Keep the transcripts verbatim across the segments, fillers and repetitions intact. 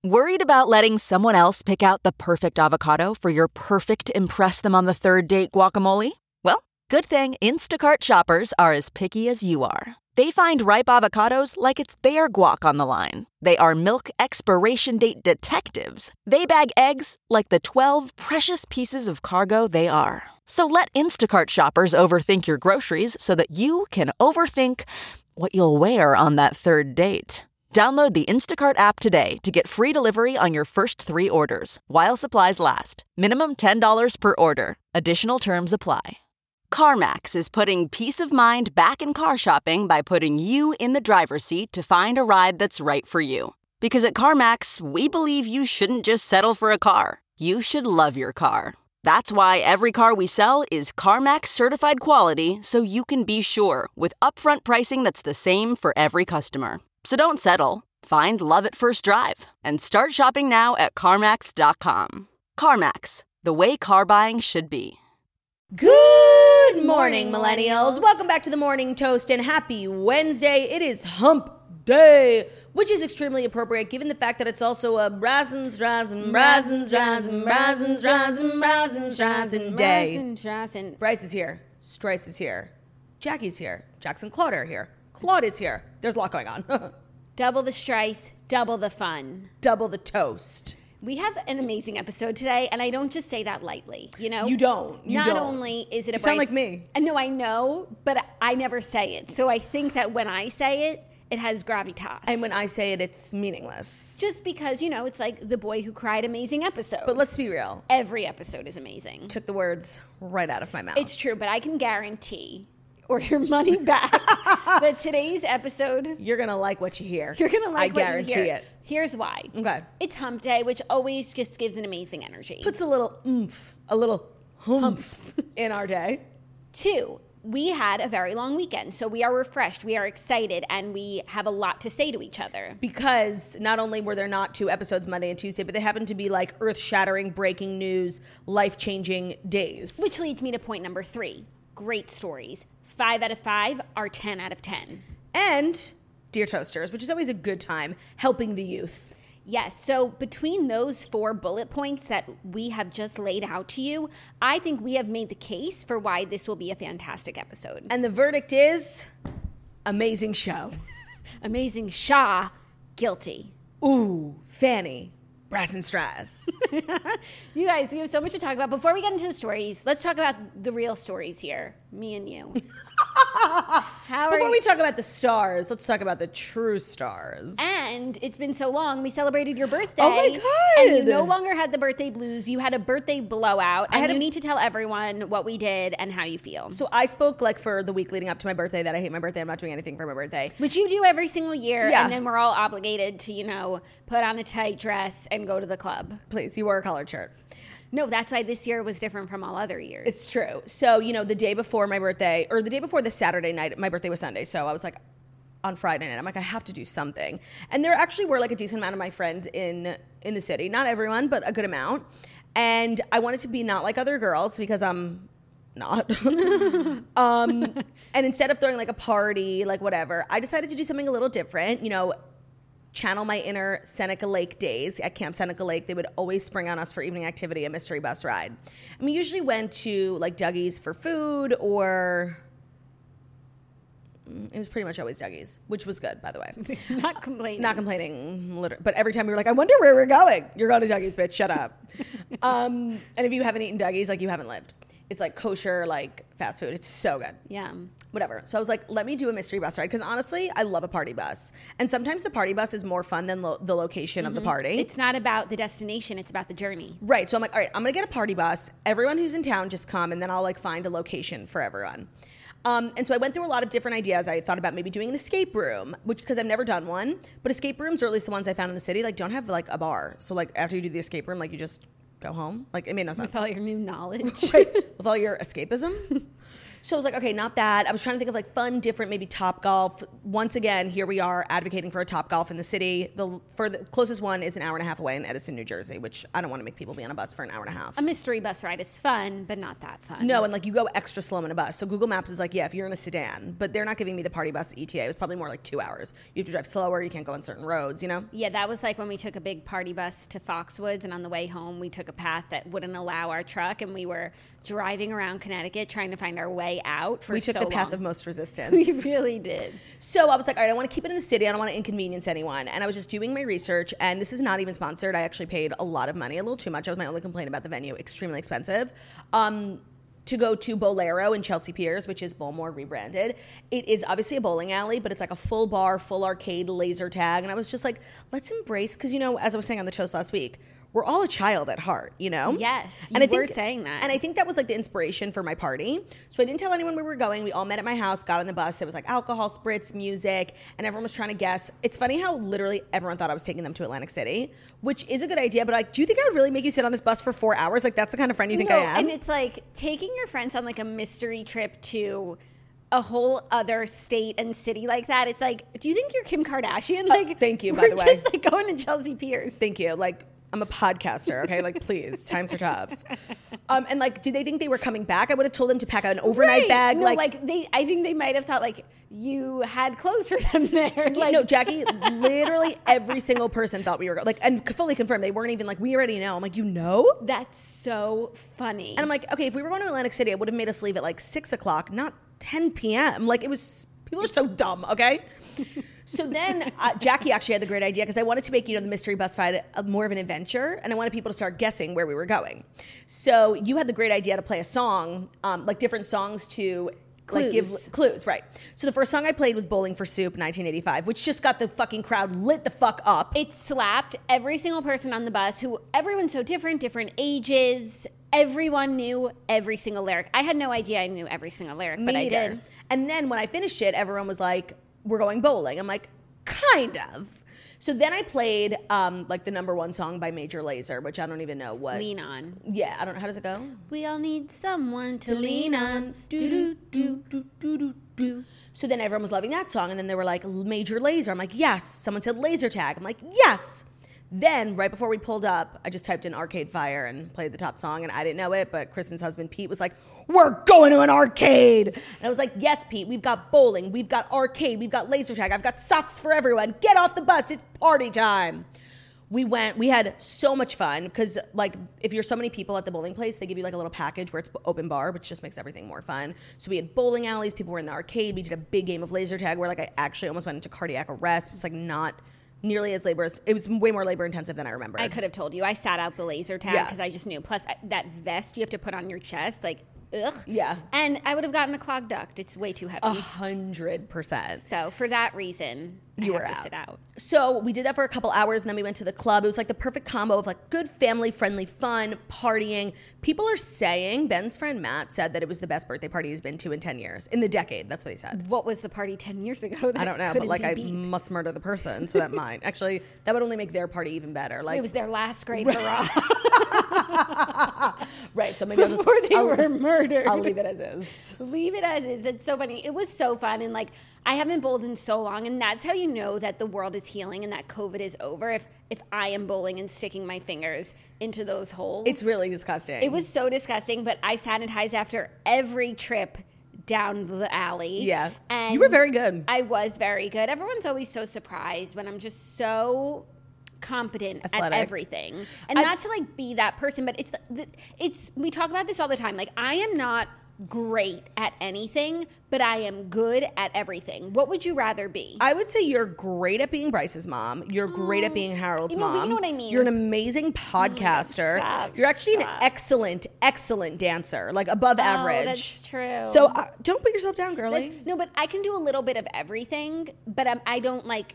Worried about letting someone else pick out the perfect avocado for your perfect impress them on the third date guacamole? Well, good thing Instacart shoppers are as picky as you are. They find ripe avocados like it's their guac on the line. They are milk expiration date detectives. They bag eggs like the twelve precious pieces of cargo they are. So let Instacart shoppers overthink your groceries so that you can overthink what you'll wear on that third date. Download the Instacart app today to get free delivery on your first three orders, while supplies last. Minimum ten dollars per order. Additional terms apply. CarMax is putting peace of mind back in car shopping by putting you in the driver's seat to find a ride that's right for you. Because at CarMax, we believe you shouldn't just settle for a car. You should love your car. That's why every car we sell is CarMax certified quality, so you can be sure with upfront pricing that's the same for every customer. So don't settle. Find love at first drive and start shopping now at CarMax dot com. CarMax, the way car buying should be. Good morning, millennials. Welcome back to the Morning Toast and happy Wednesday. It is hump day, which is extremely appropriate given the fact that it's also a razzin' strazzin', razzin' strazzin', razzin' strazzin', razzin' strazzin' day. Bryce is here. Strice is here. Jackie's here. Jackson Claude are here. Claude is here. There's a lot going on. Double the strice, double the fun. Double the toast. We have an amazing episode today, and I don't just say that lightly, you know? You don't. You Not don't. only is it a You sound Bryce, like me. I know, I know, but I never say it. So I think that when I say it, it has gravitas. And when I say it, it's meaningless. Just because, you know, it's like The Boy Who Cried amazing episode. But let's be real. Every episode is amazing. Took the words right out of my mouth. It's true, but I can guarantee, or your money back, that today's episode... You're going to like what you hear. You're going to like I what guarantee you hear. it. Here's why. Okay. It's hump day, which always just gives an amazing energy. Puts a little oomph, a little humph in our day. Two, we had a very long weekend, so we are refreshed, we are excited, and we have a lot to say to each other. Because not only were there not two episodes Monday and Tuesday, but they happened to be like earth-shattering, breaking news, life-changing days. Which leads me to point number three. Great stories. Five out of five are ten out of ten. And Dear Toasters, which is always a good time, helping the youth. Yes, so between those four bullet points that we have just laid out to you, I think we have made the case for why this will be a fantastic episode. And the verdict is amazing show. Amazing Shaw, guilty. Ooh, Fanny, Brass and Strass. You guys, we have so much to talk about. Before we get into the stories, let's talk about the real stories here, me and you. How Before are we talk about the stars, let's talk about the true stars. And it's been so long. We celebrated your birthday. Oh my God. And you no longer had the birthday blues. You had a birthday blowout. I And had you a- need to tell everyone what we did and how you feel. So I spoke like for the week leading up to my birthday that I hate my birthday. I'm not doing anything for my birthday. Which you do every single year. Yeah. And then we're all obligated to, you know, put on a tight dress and go to the club. Please, you wore a collared shirt. No, that's why this year was different from all other years. It's true. So, you know, the day before my birthday, or the day before the Saturday night, my birthday was Sunday. So I was like, on Friday night, I'm like, I have to do something. And there actually were like a decent amount of my friends in in the city. Not everyone, but a good amount. And I wanted to be not like other girls because I'm not. um, and instead of throwing like a party, like whatever, I decided to do something a little different. You know, channel my inner Seneca Lake days at Camp Seneca Lake. They would always spring on us for evening activity, a mystery bus ride. And we usually went to like Dougie's for food, or it was pretty much always Dougie's, which was good, by the way. Not complaining. Not complaining, literally. But every time we were like, I wonder where we're going. You're going to Dougie's, bitch. Shut up. um, and if you haven't eaten Dougie's, like you haven't lived. It's like kosher, like fast food. It's so good. Yeah. Whatever. So I was like, let me do a mystery bus ride. Because honestly, I love a party bus. And sometimes the party bus is more fun than lo- the location mm-hmm. of the party. It's not about the destination. It's about the journey. Right. So I'm like, all right, I'm going to get a party bus. Everyone who's in town just come, and then I'll like find a location for everyone. Um, and so I went through a lot of different ideas. I thought about maybe doing an escape room, which because I've never done one. But escape rooms, or at least the ones I found in the city, like don't have like a bar. So like after you do the escape room, like you just go home. Like it made no sense. With all your new knowledge. Right. With all your escapism. So I was like, okay, not that. I was trying to think of like fun, different, maybe Topgolf. Once again, here we are advocating for a Topgolf in the city. The for the closest one is an hour and a half away in Edison, New Jersey, which I don't want to make people be on a bus for an hour and a half. A mystery bus ride is fun, but not that fun. No, and like you go extra slow in a bus. So Google Maps is like, yeah, if you're in a sedan, but they're not giving me the party bus E T A. It was probably more like two hours. You have to drive slower. You can't go on certain roads, you know? Yeah, that was like when we took a big party bus to Foxwoods, and on the way home, we took a path that wouldn't allow our truck, and we were driving around Connecticut trying to find our way out for We took so the path long. of most resistance. We really did. So I was like, all right, I want to keep it in the city. I don't want to inconvenience anyone. And I was just doing my research, and this is not even sponsored. I actually paid a lot of money, a little too much. That was my only complaint about the venue. Extremely expensive. Um, to go to Bolero in Chelsea Piers, which is Bowlmore rebranded. It is obviously a bowling alley, but it's like a full bar, full arcade, laser tag. And I was just like, let's embrace, because, you know, as I was saying on the toast last week, we're all a child at heart, you know? Yes, you and I were think, saying that. And I think that was like the inspiration for my party. So I didn't tell anyone where we were going. We all met at my house, got on the bus. There was like alcohol, spritz, music, and everyone was trying to guess. It's funny how literally everyone thought I was taking them to Atlantic City, which is a good idea. But like, do you think I would really make you sit on this bus for four hours? Like, that's the kind of friend you think no, I am? And it's like taking your friends on like a mystery trip to a whole other state and city like that. It's like, do you think you're Kim Kardashian? Like, Uh, thank you, by we're the way. just like going to Chelsea Piers. Thank you. Like, I'm a podcaster, okay? Like, please, times are tough. Um, and like, do they think they were coming back? I would have told them to pack an overnight Right. bag. No, like, like, they, I think they might have thought like you had clothes for them there. like, no, Jackie, literally every single person thought we were like, and fully confirmed. They weren't even like, we already know. I'm like, you know? That's so funny. And I'm like, okay, if we were going to Atlantic City, it would have made us leave at like six o'clock, not ten p.m. Like, it was, people are so dumb, okay? So then uh, Jackie actually had the great idea, because I wanted to make, you know, the mystery bus ride a, more of an adventure, and I wanted people to start guessing where we were going. So you had the great idea to play a song, um, like different songs to like give Clues. clues, right? So the first song I played was Bowling for Soup, nineteen eighty-five, which just got the fucking crowd lit the fuck up. It slapped every single person on the bus, who everyone's so different, different ages. Everyone knew every single lyric. I had no idea I knew every single lyric, Me but I neither. did. And then when I finished it, everyone was like, we're going bowling. I'm like, kind of. So then I played um, like the number one song by Major Lazer, which I don't even know what. Lean on. Yeah, I don't know. How does it go? We all need someone to, lean on. Do, do, do, do, do, do, do. So then everyone was loving that song. And then they were like, Major Lazer. I'm like, yes. Someone said laser tag. I'm like, yes. Then, right before we pulled up, I just typed in Arcade Fire and played the top song, and I didn't know it, but Kristen's husband, Pete, was like, we're going to an arcade! And I was like, yes, Pete, we've got bowling, we've got arcade, we've got laser tag, I've got socks for everyone, get off the bus, it's party time! We went, we had so much fun, because, like, if you're so many people at the bowling place, they give you, like, a little package where it's open bar, which just makes everything more fun. So we had bowling alleys, people were in the arcade, we did a big game of laser tag where, like, I actually almost went into cardiac arrest. It's, like, not nearly as labor, it was way more labor intensive than I remember. I could have told you. I sat out the laser tag Yeah. because I just knew. Plus, I, that vest you have to put on your chest, like, ugh. Yeah. And I would have gotten a clogged duct. It's way too heavy. A hundred percent. So for that reason, You I were have to out. sit out. So we did that for a couple hours, and then we went to the club. It was like the perfect combo of like good family friendly fun, partying. People are saying, Ben's friend Matt said that it was the best birthday party he's been to in ten years. In the decade, that's what he said. What was the party ten years ago? That I don't know, but couldn't like be I beat? must murder the person, so that might. Actually, that would only make their party even better. Like It was their last grade hurrah right, so maybe I'll just before they I'll, were murdered. I'll leave it as is. Leave it as is. It's so funny. It was so fun. And like, I haven't bowled in so long. And that's how you know that the world is healing and that COVID is over. If, if I am bowling and sticking my fingers into those holes. It's really disgusting. It was so disgusting, but I sanitized after every trip down the alley. Yeah. And You were very good. I was very good. Everyone's always so surprised when I'm just so competent Athletic. at everything. And I- not to like be that person, but it's it's we talk about this all the time. Like, I am not great at anything, but I am good at everything. What would you rather be? I would say you're great at being Bryce's mom. You're great at being Harold's You know, but mom. you know what I mean. You're an amazing podcaster. stop, you're actually stop. an excellent, excellent dancer, like above average. Oh, that's true. So uh, don't put yourself down, girly. That's- no, but I can do a little bit of everything, but um, I don't like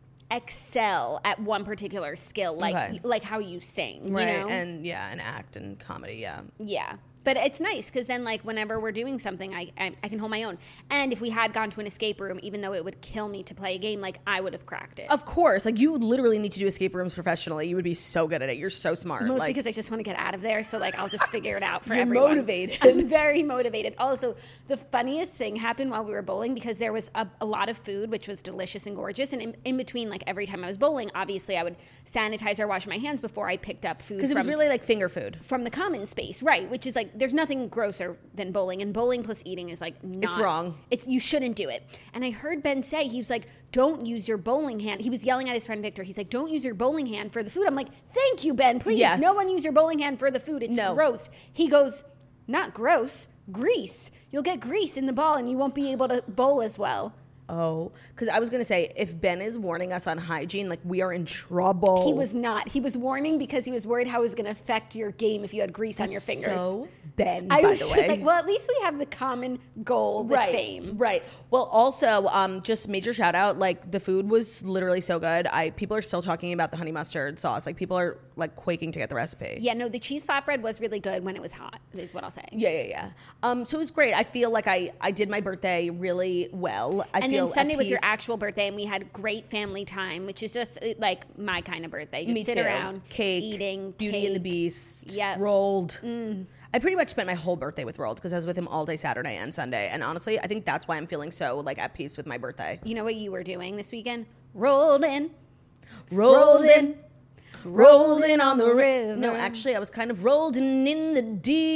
excel at one particular skill, like Okay. like how you sing, right. you know? And yeah, and act and comedy. Yeah. yeah. But it's nice because then, like, whenever we're doing something, I, I I can hold my own. And if we had gone to an escape room, even though it would kill me to play a game, like, I would have cracked it. Of course. Like, you literally need to do escape rooms professionally. You would be so good at it. You're so smart. Mostly like, because I just want to get out of there. So, like, I'll just figure it out for You're everyone. motivated. I'm very motivated. Also, the funniest thing happened while we were bowling because there was a, a lot of food, which was delicious and gorgeous. And in, in between, like, every time I was bowling, obviously I would sanitize or wash my hands before I picked up food. Because it was really like finger food. From the common space, right? Which is like, there's nothing grosser than bowling, and bowling plus eating is like not. It's wrong. It's you shouldn't do it. And I heard Ben say, he was like, "Don't use your bowling hand." He was yelling at his friend Victor. He's like, "Don't use your bowling hand for the food." I'm like, "Thank you, Ben. Please, Yes. no one use your bowling hand for the food. It's No. gross." He goes, "Not gross, grease. You'll get grease in the ball, and you won't be able to bowl as well." Oh, because I was going to say, if Ben is warning us on hygiene, like, we are in trouble. He was not. He was warning because he was worried how it was going to affect your game if you had grease on your That's fingers. so Ben, I by was the just way. like, well, at least we have the common goal the right, same. Right. Well, also, um, just major shout out, like, the food was literally so good. I People are still talking about the honey mustard sauce. Like, people are, like, quaking to get the recipe. Yeah, no, the cheese flatbread was really good when it was hot, is what I'll say. Yeah, yeah, yeah. Um, so it was great. I feel like I, I did my birthday really well. I And feel then Sunday at was your peace. actual birthday, and we had great family time, which is just uh, like my kind of birthday. Just Me sit too. around, Cake, eating, Beauty cake. and the Beast, Yep. Rolled. Mm. I pretty much spent my whole birthday with Rolled because I was with him all day Saturday and Sunday. And honestly, I think that's why I'm feeling so, like, at peace with my birthday. You know what you were doing this weekend? Rolled in, Rolled in, rolled in on the river. No, actually, I was kind of rolled in, in the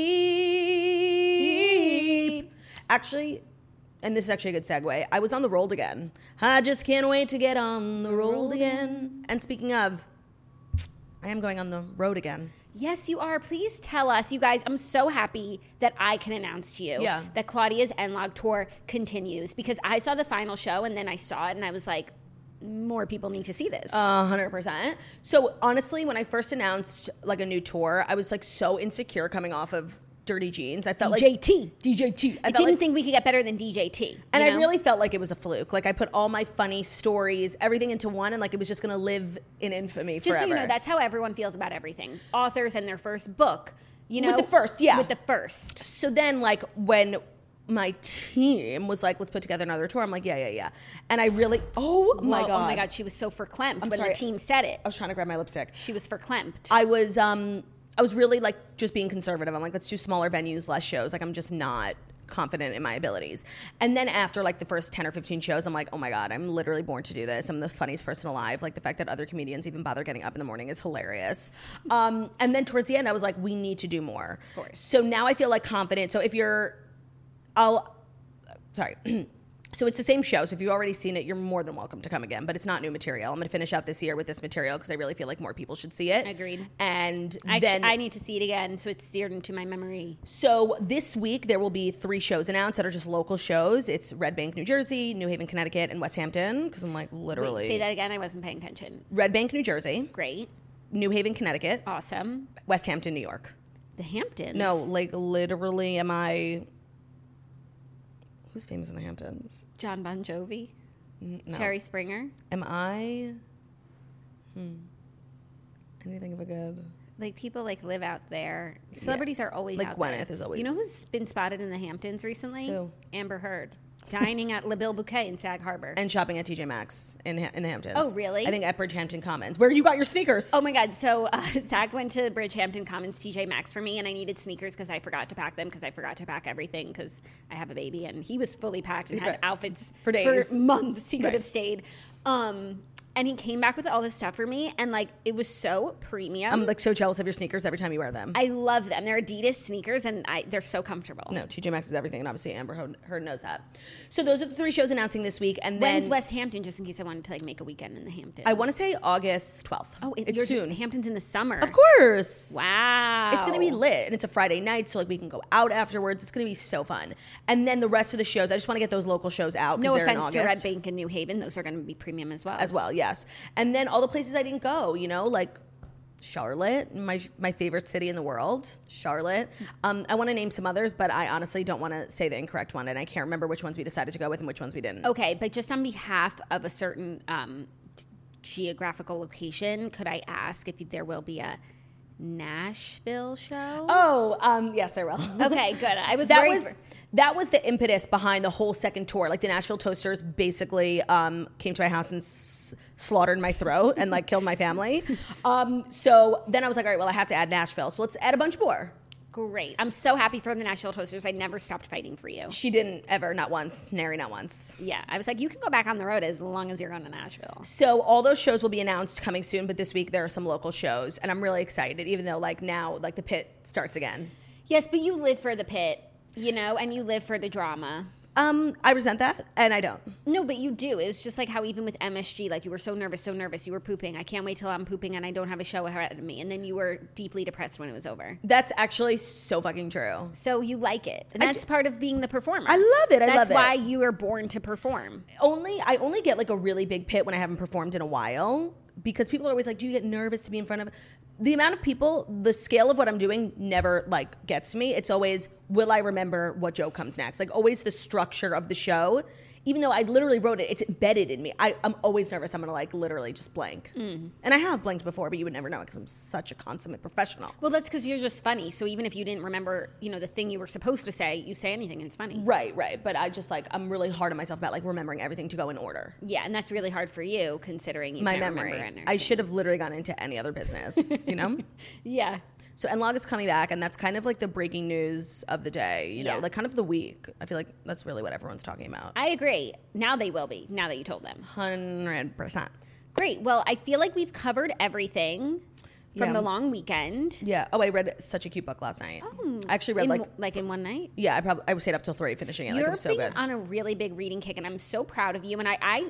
deep. Actually, and this is actually a good segue, I was on the Rolled again. I just can't wait to get on the Rolled again. And speaking of, I am going on the road again. Yes, you are. Please tell us. You guys, I'm so happy that I can announce to you Yeah. that Claudia's N-Log tour continues because I saw the final show and then I saw it and I was like, more people need to see this. A hundred percent. So honestly, when I first announced like a new tour, I was like so insecure coming off of Dirty Jeans. I felt like D J T. D J T. I I felt didn't like, think we could get better than D J T. and you I know? really felt like it was a fluke. Like, I put all my funny stories, everything into one, and like it was just gonna live in infamy Just forever. so you know, that's how everyone feels about everything. Authors and their first book, you know? With the first, yeah. With the first. So then, like, when my team was like, let's put together another tour, I'm like, yeah, yeah, yeah. And I really, oh my Well, God. Oh my God, she was so verklempt I'm when sorry. the team said it. I was trying to grab my lipstick. She was verklempt. I was, um, I was really like just being conservative. I'm like, let's do smaller venues, less shows. Like, I'm just not confident in my abilities. And then after like the first ten or fifteen shows, I'm like, oh my God, I'm literally born to do this. I'm the funniest person alive. Like, the fact that other comedians even bother getting up in the morning is hilarious. Um, and then towards the end, I was like, we need to do more. Of course. So now I feel like confident. So if you're, I'll, sorry. So it's the same show. So if you've already seen it, you're more than welcome to come again. But it's not new material. I'm going to finish out this year with this material because I really feel like more people should see it. Agreed. And I, then I need to see it again so it's seared into my memory. so this week there will be three shows announced that are just local shows. It's Red Bank, New Jersey, New Haven, Connecticut, and West Hampton. Because I'm like literally Wait, say that again. I wasn't paying attention. Red Bank, New Jersey, Great. New Haven, Connecticut, Awesome. West Hampton, New York. The Hamptons. No, like literally, am I? Who's famous in the Hamptons? John Bon Jovi. N- No. Jerry Springer. Am I? Hmm. Anything of a good? Like people like live out there. Celebrities are always Like out Gwyneth there. is always- You know who's been spotted in the Hamptons recently? Who? Amber Heard. Dining at La Bille Bouquet in Sag Harbor. And shopping at T J Maxx in Ha- in the Hamptons. Oh, really? I think at Bridgehampton Commons, where you got your sneakers. Oh my God. So uh, Zach went to Bridgehampton Commons T J Maxx for me, and I needed sneakers because I forgot to pack them because I forgot to pack everything because I have a baby, and he was fully packed and had Right. outfits For days. For months. He could Right. have stayed. Um, and he came back with all this stuff for me, and like it was so premium. I'm like so jealous of your sneakers every time you wear them. I love them. They're Adidas sneakers, and I, they're so comfortable. No, T J Maxx is everything, and obviously Amber Heard- Heard knows that. So those are the three shows announcing this week, and then When's West Hampton? Just in case I wanted to like make a weekend in the Hamptons. I want to say August twelfth. Oh, it, it's you're soon. Hamptons in the summer. Of course. Wow. It's going to be lit, and it's a Friday night, so like we can go out afterwards. It's going to be so fun. And then the rest of the shows, I just want to get those local shows out. 'cause No they're in offense to Red August. Bank and New Haven; those are going to be premium as well. As well, yes. And then all the places I didn't go, you know, like Charlotte, my my favorite city in the world, Charlotte. Um, I want to name some others, but I honestly don't want to say the incorrect one, and I can't remember which ones we decided to go with and which ones we didn't. Okay, but just on behalf of a certain um, t- geographical location, could I ask if there will be a Nashville show? Oh, um, yes, there will. Okay, good. I was that worried was for- that was the impetus behind the whole second tour. Like the Nashville Toasters basically um, came to my house and s- slaughtered my throat and like killed my family. Um, so then I was like, all right, well, I have to add Nashville, so let's add a bunch more. Great. I'm so happy for the Nashville Toasters. I never stopped fighting for you. She didn't ever, not once, nary not once. Yeah, I was like, you can go back on the road as long as you're going to Nashville. So all those shows will be announced coming soon, but this week there are some local shows, and I'm really excited, even though like now like the pit starts again. Yes, but you live for the pit, you know, and you live for the drama. Um, I resent that, and I don't. No, but you do. It was just like how even with M S G, like you were so nervous, so nervous. You were pooping. I can't wait till I'm pooping and I don't have a show ahead of me. And then you were deeply depressed when it was over. That's actually so fucking true. So you like it. And I that's do. part of being the performer. I love it. I that's love it. why you were born to perform. Only I only get like a really big pit when I haven't performed in a while, because people are always like, do you get nervous to be in front of the amount of people? The scale of what I'm doing never like gets me. It's always, will I remember what joke comes next? Like always the structure of the show, even though I literally wrote it, it's embedded in me. I, I'm always nervous I'm gonna like literally just blank. Mm. And I have blanked before, but you would never know because I'm such a consummate professional. Well, that's because you're just funny. So even if you didn't remember, you know, the thing you were supposed to say, you say anything and it's funny. Right, right. But I just like, I'm really hard on myself about like remembering everything to go in order. Yeah, and that's really hard for you considering you My can't memory. remember anything. I should have literally gone into any other business, you know? Yeah. So N-Log is coming back, and that's kind of like the breaking news of the day, you know, Yeah. like kind of the week. I feel like that's really what everyone's talking about. I agree. Now they will be, now that you told them. one hundred percent. Great. Well, I feel like we've covered everything from Yeah. the long weekend. Yeah. Oh, I read such a cute book last night. I actually read In, like, like in one night? yeah, I probably, I stayed up till three finishing it. Like, it You're was so being good. on a really big reading kick, and I'm so proud of you. And I, I,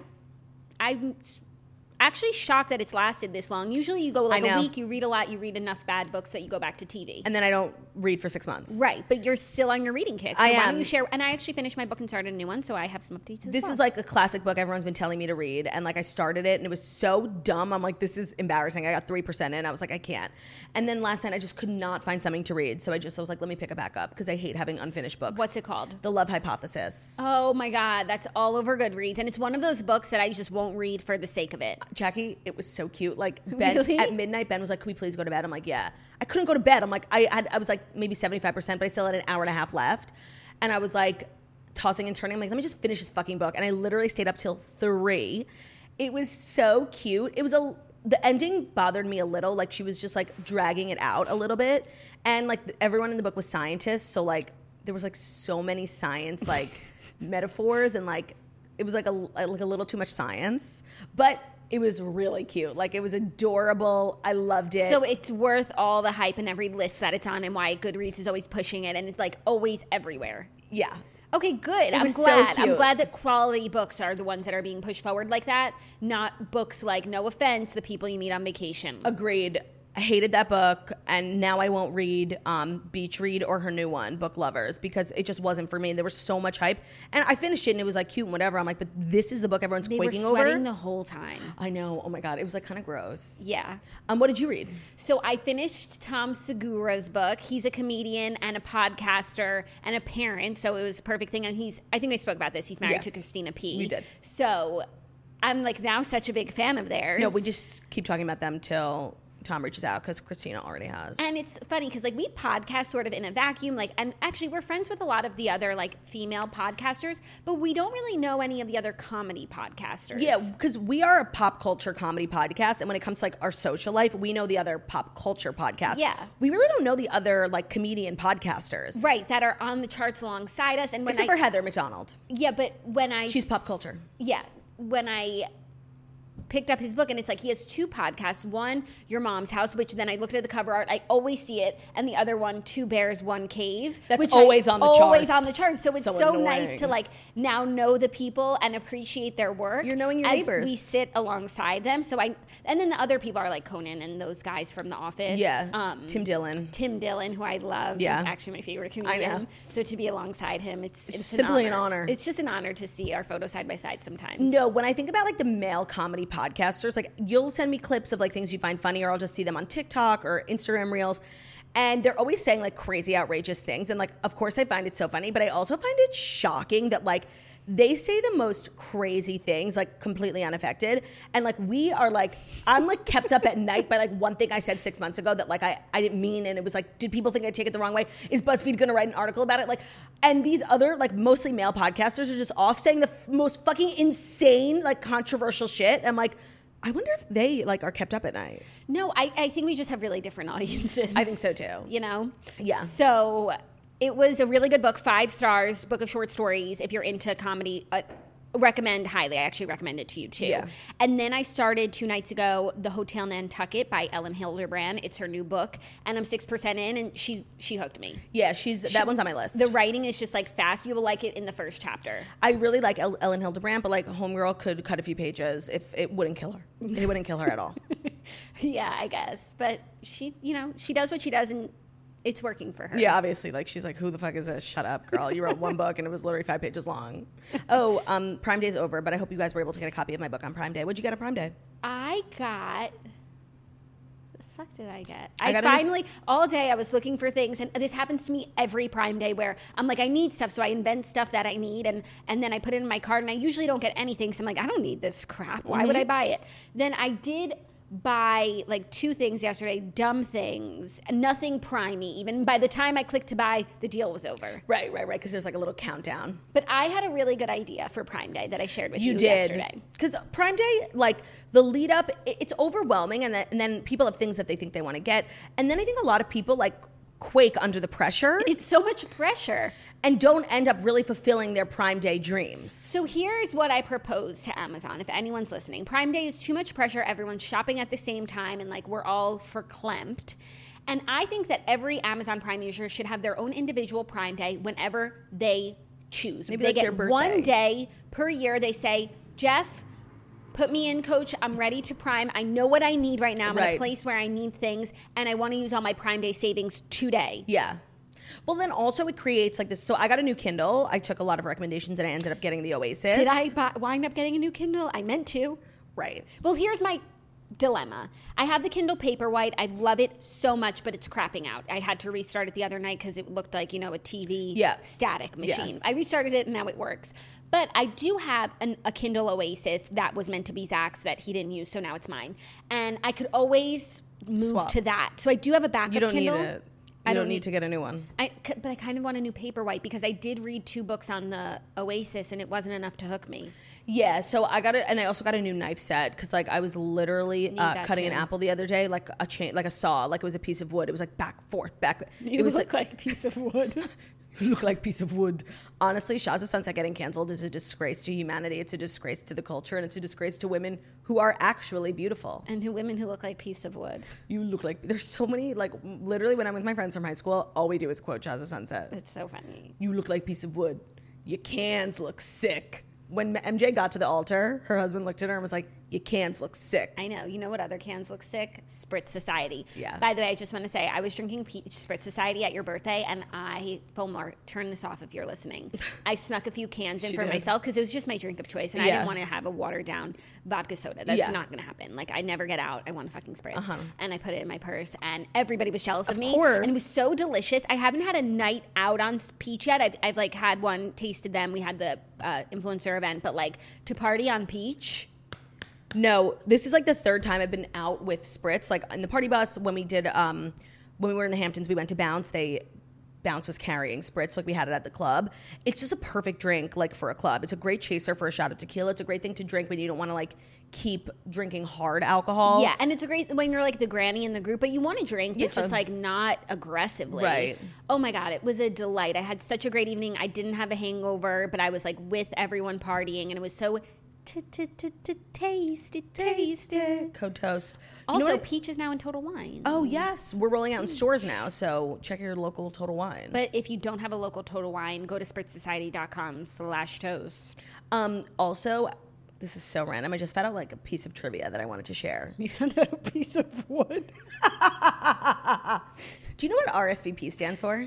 I'm actually shocked that it's lasted this long. Usually you go like I a know. week, you read a lot, you read enough bad books that you go back to T V. And then I don't read for six months. Right, but you're still on your reading kick. So I why am. don't you share? And I actually finished my book and started a new one, so I have some updates as This well. is like a classic book everyone's been telling me to read. And like I started it and it was so dumb. I'm like, this is embarrassing. I got three percent in. I was like, I can't. And then last night I just could not find something to read. So I just I was like, let me pick it back up because I hate having unfinished books. What's it called? The Love Hypothesis. Oh my God, that's all over Goodreads. And it's one of those books that I just won't read for the sake of it. Jackie, it was so cute. Like Ben Really? at midnight, Ben was like, "Can we please go to bed?" I'm like, "Yeah." I couldn't go to bed. I'm like, I had, I was like maybe seventy-five percent, but I still had an hour and a half left, and I was like tossing and turning. I'm like, let me just finish this fucking book, and I literally stayed up till three. It was so cute. It was a the ending bothered me a little. Like she was just like dragging it out a little bit, and like everyone in the book was scientists, so like there was like so many science like metaphors and like it was like a like a little too much science, but it was really cute. Like, it was adorable. I loved it. So it's worth all the hype and every list that it's on and why Goodreads is always pushing it and it's like always everywhere. Yeah. Okay, good. I'm was so glad. I'm cute. glad that quality books are the ones that are being pushed forward like that, not books like, no offense, The People You Meet on Vacation. Agreed. I hated that book, and now I won't read um, Beach Read or her new one, Book Lovers, because it just wasn't for me. There was so much hype, and I finished it, and it was like cute and whatever. I'm like, but this is the book everyone's They were quaking sweating over. the whole time. I know. Oh my god, it was like kind of gross. Yeah. Um, what did you read? So I finished Tom Segura's book. He's a comedian and a podcaster and a parent, so it was a perfect thing. And he's, I think I spoke about this. He's married Yes, to Christina P. you did. So I'm like now such a big fan of theirs. No, we just keep talking about them till Tom reaches out because Christina already has. And it's funny because like we podcast sort of in a vacuum, like, and actually we're friends with a lot of the other like female podcasters, but we don't really know any of the other comedy podcasters. Yeah, because we are a pop culture comedy podcast, and when it comes to like our social life, we know the other pop culture podcasts. Yeah. We really don't know the other like comedian podcasters. Right, that are on the charts alongside us. And when Except I, for Heather McDonald. yeah, but when I She's pop culture. Yeah, when I picked up his book and it's like he has two podcasts, one Your Mom's House, which then I looked at the cover art, I always see it, and the other one Two Bears One Cave, That's which always I, on the always charts. on the charts. So it's So so, annoying. nice to like now know the people and appreciate their work. You're knowing your as neighbors. we sit alongside them. So I and then the other people are like Conan and those guys from The Office. Yeah. um, Tim Dillon. Tim Dillon, who I love. Yeah. He's actually my favorite I comedian. know. So to be alongside him, it's, it's simply an honor. It's just an honor to see our photos side by side sometimes. No, when I think about like the male comedy podcasters, like you'll send me clips of like things you find funny, or I'll just see them on TikTok or Instagram Reels. And they're always saying like crazy, outrageous things. And like, of course I find it so funny, but I also find it shocking that like they say the most crazy things, like completely unaffected. And like, we are like, I'm like kept up at night by like one thing I said six months ago that like I, I didn't mean. And it was like, did people think I take it the wrong way? Is BuzzFeed going to write an article about it? Like, and these other like mostly male podcasters are just off saying the f- most fucking insane, like controversial shit. I'm like, I wonder if they like are kept up at night. No, I, I think we just have really different audiences. I think so too. You know? Yeah. So it was a really good book, five stars, book of short stories. If you're into comedy, uh, recommend highly. I actually recommend it to you too. Yeah. And then I started two nights ago, The Hotel Nantucket by Ellen Hilderbrand. It's her new book, and I'm six percent in, and she she hooked me. Yeah, she's She- that one's on my list. The writing is just like fast. You will like it in the first chapter. I really like El- Ellen Hildebrand, but like Homegirl could cut a few pages if it wouldn't kill her. It wouldn't kill her at all. Yeah, I guess. But she, you know, she does what she does, and it's working for her. Yeah, obviously. Like, she's like, who the fuck is this? Shut up, girl. You wrote one book and it was literally five pages long. Oh, um, Prime Day's over, but I hope you guys were able to get a copy of my book on Prime Day. What'd you get on Prime Day? I got. The fuck did I get? I I, got a- finally, all day I was looking for things, and this happens to me every Prime Day where I'm like, I need stuff, so I invent stuff that I need, and and then I put it in my cart, and I usually don't get anything, so I'm like, I don't need this crap. Why Mm-hmm. would I buy it? Then I did buy like two things yesterday, dumb things, nothing primey. Even by the time I clicked to buy, the deal was over. Right, right, right. Because there's like a little countdown. But I had a really good idea for Prime Day that I shared with you, You did. yesterday. Because Prime Day, like the lead up, it- it's overwhelming, and, then and then people have things that they think they want to get, and then I think a lot of people like quake under the pressure It's so much pressure. and don't end up really fulfilling their Prime Day dreams. So here's what I propose to Amazon, if anyone's listening. Prime Day is too much pressure. Everyone's shopping at the same time, and like we're all verklempt. And I think that every Amazon Prime user should have their own individual Prime Day whenever they choose. Maybe they like get their birthday. one day per year. They say, Jeff, put me in, coach. I'm ready to Prime. I know what I need right now. I'm in Right. a place where I need things, and I want to use all my Prime Day savings today. Yeah. Well, then also it creates like this. So I got a new Kindle. I took a lot of recommendations and I ended up getting the Oasis. Did I buy, wind up getting a new Kindle? I meant to. Right. Well, here's my dilemma. I have the Kindle Paperwhite. I love it so much, but it's crapping out. I had to restart it the other night because it looked like, you know, a T V Yeah. static machine. Yeah. I restarted it and now it works. But I do have an, a Kindle Oasis that was meant to be Zach's that he didn't use, so now it's mine. And I could always move Swap. to that. So I do have a backup You don't Kindle. need it. You I don't don't need need- to get a new one. I, c- but I kind of want a new Paperwhite because I did read two books on the Oasis and it wasn't enough to hook me. Yeah, so I got it, and I also got a new knife set because, like, I was literally Need uh, that cutting an too. apple the other day, like a chain, like a saw, like it was a piece of wood. It was like back, forth, back. You it was look like a piece of wood. you look like a piece of wood. Honestly, Shaws of Sunset getting canceled is a disgrace to humanity. It's a disgrace to the culture, and it's a disgrace to women who are actually beautiful. And who women who look like piece of wood. You look like there's so many, like, literally when I'm with my friends from high school, all we do is quote Shaws of Sunset. It's so funny. You look like piece of wood. Your cans look sick. When M J got to the altar, her husband looked at her and was like, your cans look sick. I know. You know what other cans look sick? Spritz Society. Yeah. By the way, I just want to say I was drinking peach Spritz Society at your birthday, and I, Fulmar, turn this off if you're listening. I snuck a few cans in She for did. myself because it was just my drink of choice, and I Yeah. didn't want to have a watered down vodka soda. That's Yeah. not going to happen. Like, I never get out. I want a fucking Spritz. Uh-huh. And I put it in my purse, and everybody was jealous of, Of me. course. And it was so delicious. I haven't had a night out on peach yet. I've, I've like had one, tasted them. We had the uh, influencer event, but like to party on peach. No, this is like the third time I've been out with Spritz. Like in the party bus, when we did, um, when we were in the Hamptons, we went to Bounce. They, Bounce was carrying Spritz, like we had it at the club. It's just a perfect drink, like for a club. It's a great chaser for a shot of tequila. It's a great thing to drink when you don't want to like keep drinking hard alcohol. Yeah, and it's a great when you're like the granny in the group, but you want to drink, but Yeah. just like not aggressively. Right. Oh my God, it was a delight. I had such a great evening. I didn't have a hangover, but I was like with everyone partying, and it was so tasty, tasty. Code Toast. You know Also, what? peach is now in Total Wine. Oh yes, we're rolling out in stores now. So check your local Total Wine. But if you don't have a local Total Wine, go to spritzsociety.com slash toast. Um, also, this is so random. I just found out like a piece of trivia that I wanted to share. You found out a piece of wood. Do you know what R S V P stands for?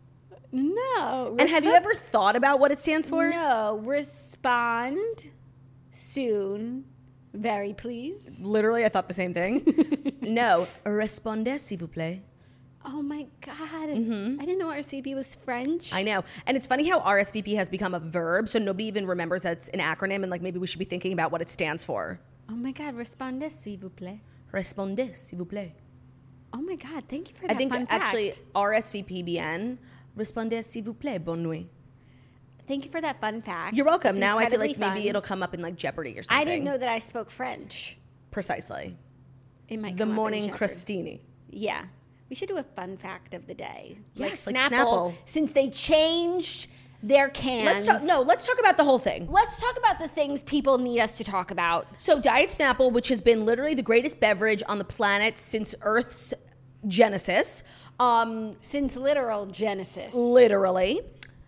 No. And have you ever thought about what it stands for? No. Respond soon. Very please. Literally, I thought the same thing. No, répondez s'il vous plaît. Oh my God. Mm-hmm. I didn't know R S V P was French. I know. And it's funny how R S V P has become a verb, so nobody even remembers that it's an acronym, and like maybe we should be thinking about what it stands for. Oh my God. Répondez, s'il vous plaît. Répondez, s'il vous plaît. Oh my God. Thank you for that I think fun actually fact. R S V P bien. Répondez, s'il vous plaît. Bonne nuit. Thank you for that fun fact. You're welcome. It's Now I feel like incredibly maybe fun. it'll come up in like Jeopardy or something. I didn't know that I spoke French. Precisely. It might The come up in morning Jeopardy. Christini. Yeah. We should do a fun fact of the day. Yes, like like Snapple, Snapple. since they changed their cans. Let's talk, no, let's talk about the whole thing. Let's talk about the things people need us to talk about. So Diet Snapple, which has been literally the greatest beverage on the planet since Earth's genesis, um, Since literal Genesis. literally,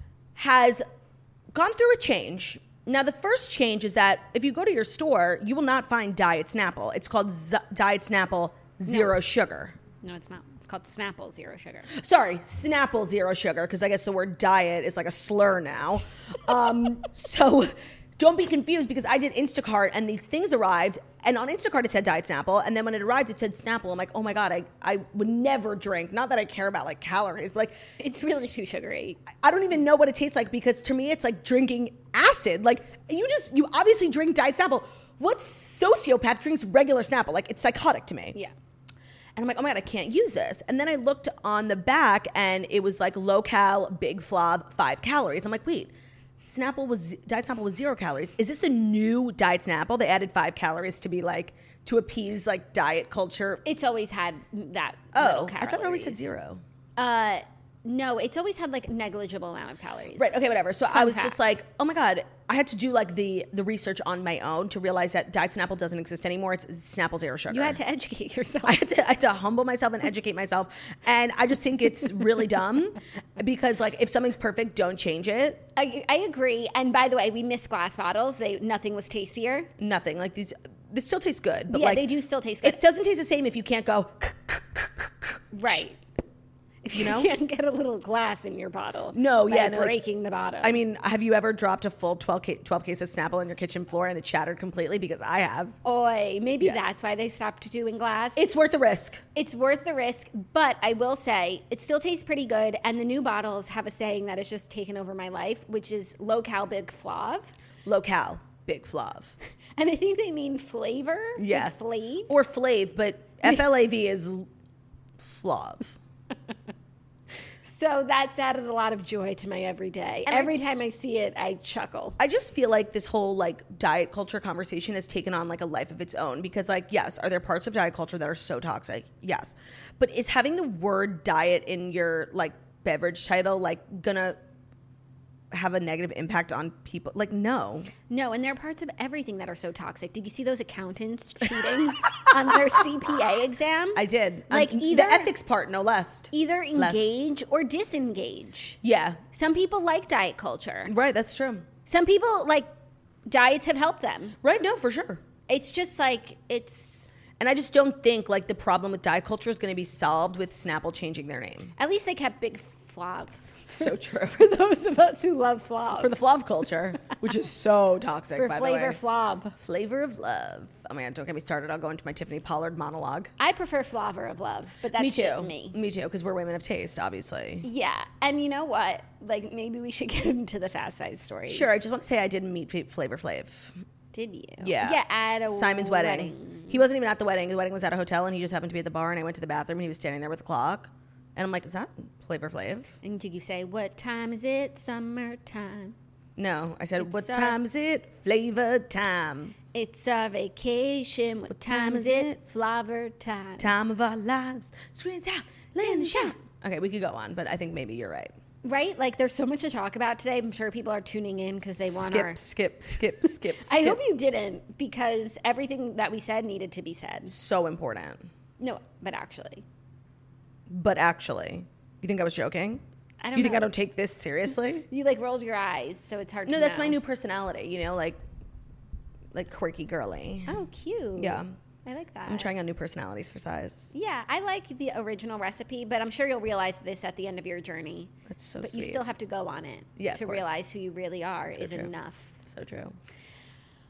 has gone through a change. Now, the first change is that if you go to your store, you will not find Diet Snapple. It's called Z- Diet Snapple Zero No. Sugar. No, it's not. It's called Snapple Zero Sugar. Sorry, Snapple Zero Sugar, because I guess the word diet is like a slur now. Um, so don't be confused, because I did Instacart and these things arrived, and on Instacart it said Diet Snapple, and then when it arrived it said Snapple. I'm like, oh my God, I, I would never drink. Not that I care about like calories, but like It's really too sugary. I don't even know what it tastes like, because to me it's like drinking acid. Like you just, you obviously drink Diet Snapple. What sociopath drinks regular Snapple? Like it's psychotic to me. Yeah. And I'm like, oh my God, I can't use this. And then I looked on the back and it was like low cal, big flav, five calories. I'm like, wait, Snapple was, Diet Snapple was zero calories. Is this the new Diet Snapple? They added five calories to be like, to appease like diet culture. It's always had that Oh, little I calories. thought it always said zero. Uh, no, it's always had like negligible amount of calories. Right. Okay. Whatever. So Fun I was fact. just like, oh my God. I had to do like the the research on my own to realize that Diet Snapple doesn't exist anymore. It's Snapple Zero Sugar. You had to educate yourself. I had, to, I had to humble myself and educate myself. And I just think it's really dumb, because like if something's perfect, don't change it. I, I agree. And by the way, we missed glass bottles. They nothing was tastier. Nothing like these. This still tastes good, but yeah, like they do still taste good. it doesn't taste the same if you can't go. Right. If you know. You can't get a little glass in your bottle. No, by yeah, no, like- breaking the bottom. I mean, have you ever dropped a full twelve, ca- twelve case of Snapple on your kitchen floor and it shattered completely? Because I have. Oy, maybe Yeah. that's why they stopped doing glass. It's worth the risk. It's worth the risk, but I will say it still tastes pretty good. And the new bottles have a saying that has just taken over my life, which is low cal, big flav. Low cal, big flav. And I think they mean flavor. Yeah. Like flav. Or flav, but F L A V is flav. So that's added a lot of joy to my everyday. And I- Every time I see it, I chuckle. I just feel like this whole like diet culture conversation has taken on like a life of its own, because like, yes, are there parts of diet culture that are so toxic? Yes. But is having the word diet in your like beverage title like gonna have a negative impact on people? Like, no. No, and there are parts of everything that are so toxic. Did you see those accountants cheating on their C P A exam? I did. Like, Um, either- the ethics part, no less. Either Less. engage or disengage. Yeah. Some people like diet culture. Right, that's true. Some people, like, diets have helped them. Right, no, for sure. It's just like, it's, And I just don't think like the problem with diet culture is going to be solved with Snapple changing their name. at least they kept Big Flav. So true. For those of us who love Flav. For the flav culture, which is so toxic, For by flavor the way. Flav. Flavor of love. Oh man, don't get me started. I'll go into my Tiffany Pollard monologue. I prefer Flavor of Love, but that's me too. just me. Me too, because we're women of taste, obviously. Yeah, and you know what? Like, maybe we should get into the Fast Five stories. Sure, I just want to say I did meet F- Flavor Flav. Did you? Yeah. Yeah, at a Simon's wedding. He wasn't even at the wedding. The wedding was at a hotel, and he just happened to be at the bar, and I went to the bathroom, and he was standing there with a clock. And I'm like, is that Flavor Flav? And did you say, what time is it? Summertime. No, I said, It's what our- time is it? Flavor time. It's our vacation. What, time, is it? Flavor time. Time of our lives. Screens out, laying the shot. Okay, we could go on, but I think maybe you're right. Right? Like, there's so much to talk about today. I'm sure people are tuning in because they want skip, our... skip, skip, skip, skip. I hope you didn't, because everything that we said needed to be said. So important. No, but actually. But actually, you think I was joking? I don't You think know. I don't take this seriously? You, like, rolled your eyes, so it's hard No, to that's know. my new personality, you know, like like quirky girly. Oh, cute. Yeah. I like that. I'm trying on new personalities for size. Yeah, I like the original recipe, but I'm sure you'll realize this at the end of your journey. That's so But sweet. you still have to go on it Yeah, of to course. realize who you really are So is true. enough. So true.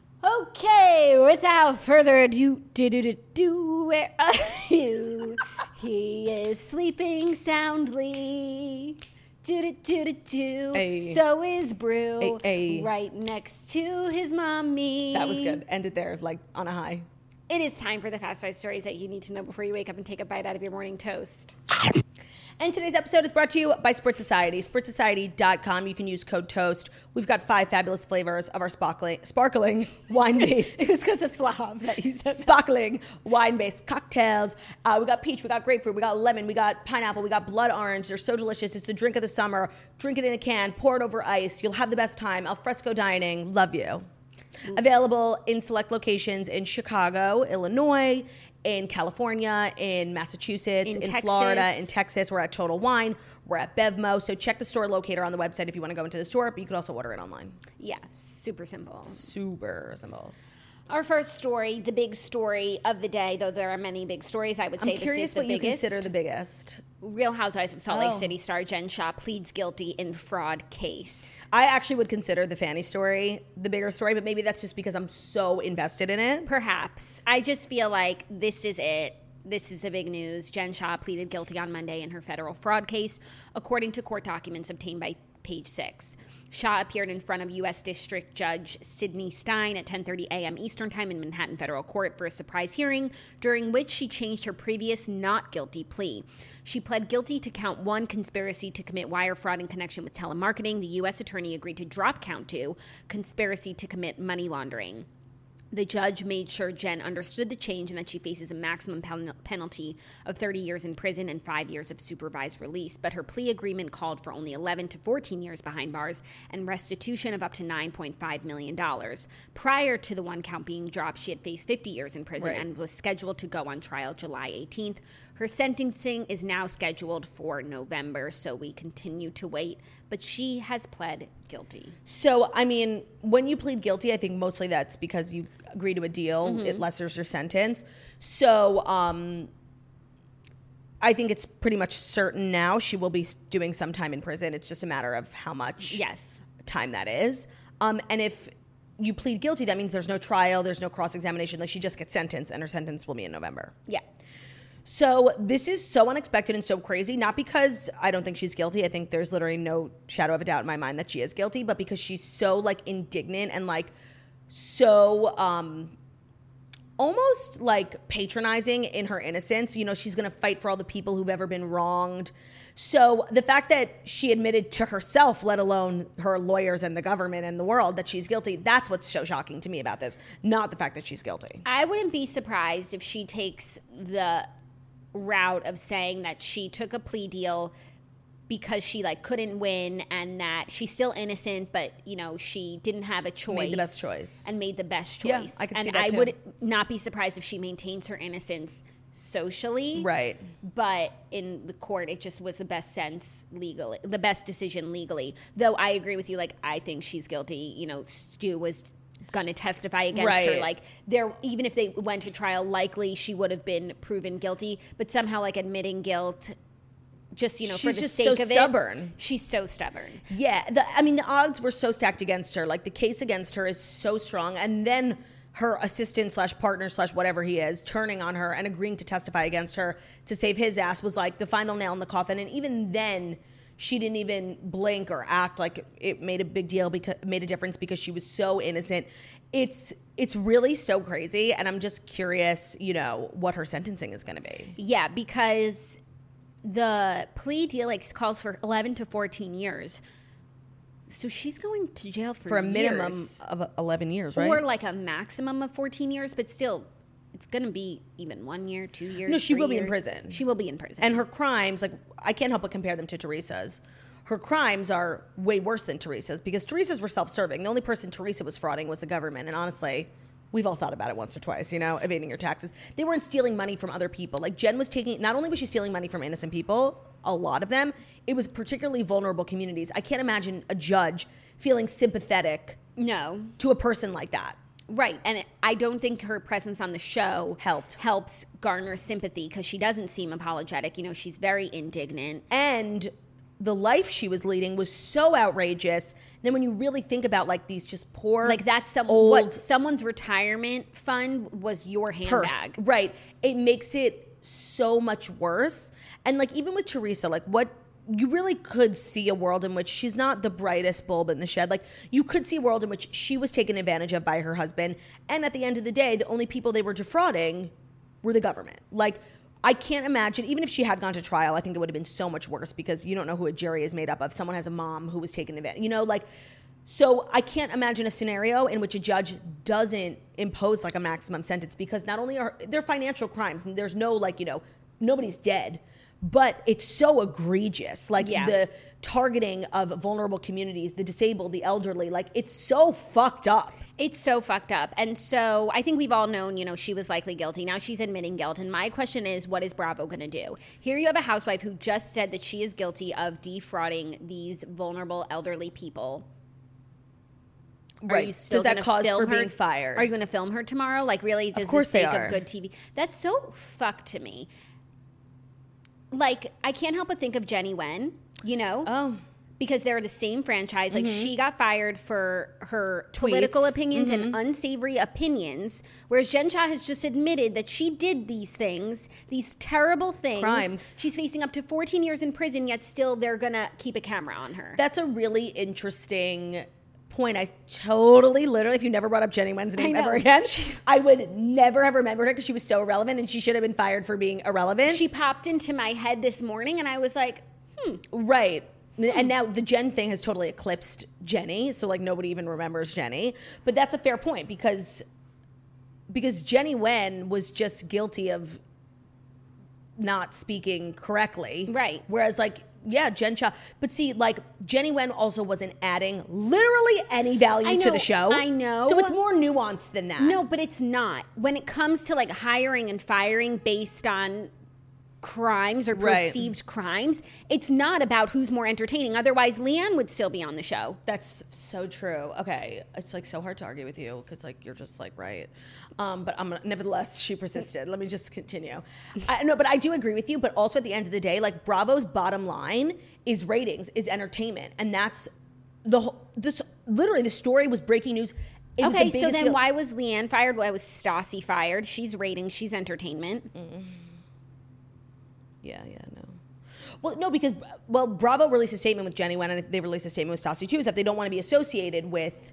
Okay, without further ado, do do do do, where are you? He is sleeping soundly. Do do do do do. Ay. So is Brew. Ay, ay. Right next to his mommy. That was good. Ended there, like on a high. It is time for the fast five stories that you need to know before you wake up and take a bite out of your morning toast. And today's episode is brought to you by Spritz Society. Spritz Society dot com. You can use code TOAST. We've got five fabulous flavors of our sparkling, sparkling wine-based. It was because of Flav that you said Sparkling wine-based cocktails. Uh, we got peach, we got grapefruit, we got lemon, we got pineapple, we got blood orange. They're so delicious. It's the drink of the summer. Drink it in a can, pour it over ice. You'll have the best time. Al fresco dining. Love you. Available in select locations in Chicago, Illinois, in California, in Massachusetts, In in, Texas. Florida, in Texas. We're at Total Wine. We're at Bevmo. So check the store locator on the website if you want to go into the store, but you could also order it online. Yeah, super simple. Super simple. Our first story, the big story of the day, though there are many big stories, I would say I'm this curious is the what you biggest. consider the biggest. Real Housewives of Salt Lake Oh. City star Jen Shah pleads guilty in fraud case. I actually would consider the Fanny story the bigger story, but maybe that's just because I'm so invested in it. Perhaps. I just feel like this is it. This is the big news. Jen Shah pleaded guilty on Monday in her federal fraud case, according to court documents obtained by Page Six. Shah appeared in front of U S District Judge Sidney Stein at ten thirty a.m. Eastern Time in Manhattan Federal Court for a surprise hearing, during which she changed her previous not guilty plea. She pled guilty to count one, conspiracy to commit wire fraud in connection with telemarketing. The U S attorney agreed to drop count two, conspiracy to commit money laundering. The judge made sure Jen understood the change and that she faces a maximum pen- penalty of thirty years in prison and five years of supervised release. But her plea agreement called for only eleven to fourteen years behind bars and restitution of up to nine point five million dollars. Prior to the one count being dropped, she had faced fifty years in prison Right. and was scheduled to go on trial July eighteenth. Her sentencing is now scheduled for November, so we continue to wait. But she has pled guilty. So, I mean, when you plead guilty, I think mostly that's because you agree to a deal. Mm-hmm. It lessens your sentence. So, um, I think it's pretty much certain now she will be doing some time in prison. It's just a matter of how much Yes. time that is. Um, and if you plead guilty, that means there's no trial, there's no cross-examination. Like, she just gets sentenced, and her sentence will be in November. Yeah. So this is so unexpected and so crazy, not because I don't think she's guilty. I think there's literally no shadow of a doubt in my mind that she is guilty, but because she's so like indignant and like so um, almost like patronizing in her innocence. You know, she's going to fight for all the people who've ever been wronged. So the fact that she admitted to herself, let alone her lawyers and the government and the world, that she's guilty, that's what's so shocking to me about this, not the fact that she's guilty. I wouldn't be surprised if she takes the route of saying that she took a plea deal because she like couldn't win and that she's still innocent, but you know she didn't have a choice, Made the best choice. and made the best choice. Yeah, I could and see that I too. would not be surprised if she maintains her innocence socially, Right. But in the court, it just was the best sense legally, the best decision legally. Though I agree with you, like I think she's guilty. You know, Stu was going to testify against her. Right. Like there, even if they went to trial, likely she would have been proven guilty. But somehow, like admitting guilt, just you know, She's for the just sake so of stubborn. it, she's so stubborn. Yeah, the, I mean, the odds were so stacked against her. Like, the case against her is so strong. And then her assistant slash partner slash whatever he is turning on her and agreeing to testify against her to save his ass was like the final nail in the coffin. And even then, she didn't even blink or act like it made a big deal, because made a difference, because she was so innocent. It's it's really so crazy, and I'm just curious, you know, what her sentencing is going to be. Yeah, because the plea deal like calls for eleven to fourteen years. So she's going to jail for, For a minimum years. of eleven years, right? Or like a maximum of fourteen years, but still, it's going to be even one year, two years. No, she three will be in years. prison. She will be in prison. And her crimes, like, I can't help but compare them to Teresa's. Her crimes are way worse than Teresa's, because Teresa's were self-serving. The only person Teresa was frauding was the government. And honestly, we've all thought about it once or twice, you know, evading your taxes. They weren't stealing money from other people. Like, Jen was taking, not only was she stealing money from innocent people, a lot of them, it was particularly vulnerable communities. I can't imagine a judge feeling sympathetic no. to a person like that. Right. And it, I don't think her presence on the show Helped. helps garner sympathy, because she doesn't seem apologetic. You know, she's very indignant. And the life she was leading was so outrageous. And then when you really think about like these just poor, Like that's some old what someone's retirement fund was your purse, handbag. right? It makes it so much worse. And like even with Teresa, like what you really could see a world in which she's not the brightest bulb in the shed. Like you could see a world in which she was taken advantage of by her husband. And at the end of the day, the only people they were defrauding were the government. Like I can't imagine, even if she had gone to trial, I think it would have been so much worse because you don't know who a jury is made up of. Someone has a mom who was taken advantage, you know, like, so I can't imagine a scenario in which a judge doesn't impose like a maximum sentence because not only are there financial crimes, and there's no like, you know, nobody's dead, but it's so egregious. Like yeah. the targeting of vulnerable communities, the disabled, the elderly, like it's so fucked up. It's so fucked up. And so I think we've all known, you know, she was likely guilty. Now she's admitting guilt. And my question is, what is Bravo going to do? Here you have a housewife who just said that she is guilty of defrauding these vulnerable elderly people. Right. Are you still Does that cause film for her? being fired? Are you going to film her tomorrow? Like really, does of course the sake they are. of good T V? That's so fucked to me. Like, I can't help but think of Jenny Wen, you know? Oh. Because they're the same franchise. Like, mm-hmm. she got fired for her Tweets. Political opinions mm-hmm. and unsavory opinions, whereas Jen Shah has just admitted that she did these things, these terrible things. Crimes. She's facing up to fourteen years in prison, yet still they're going to keep a camera on her. That's a really interesting point. I totally, literally, if you never brought up Jenny Wen's name ever again, I would never have remembered her because she was so irrelevant and she should have been fired for being irrelevant. She popped into my head this morning and I was like, hmm. Right. And now the Jen thing has totally eclipsed Jenny, so like nobody even remembers Jenny. But that's a fair point because because Jenny Wen was just guilty of not speaking correctly. Right. Whereas like, yeah, Jen Shah. But see, like Jenny Wen also wasn't adding literally any value know, to the show. I know. So it's more nuanced than that. No, but it's not. When it comes to like hiring and firing based on crimes or perceived right. crimes, it's not about who's more entertaining. Otherwise, Leanne would still be on the show. That's so true. Okay, it's like so hard to argue with you because like you're just like right. Um, but I'm nevertheless she persisted. Let me just continue. I, no, but I do agree with you. But also at the end of the day, like Bravo's bottom line is ratings, is entertainment, and that's the whole. This literally the story was breaking news. It okay, was the so then deal. Why was Leanne fired? Why was Stassi fired? She's ratings. She's entertainment. Mm. Yeah, yeah, no. Well, no, because, well, Bravo released a statement with Jenny Wen, and they released a statement with Stassi, too, is that they don't want to be associated with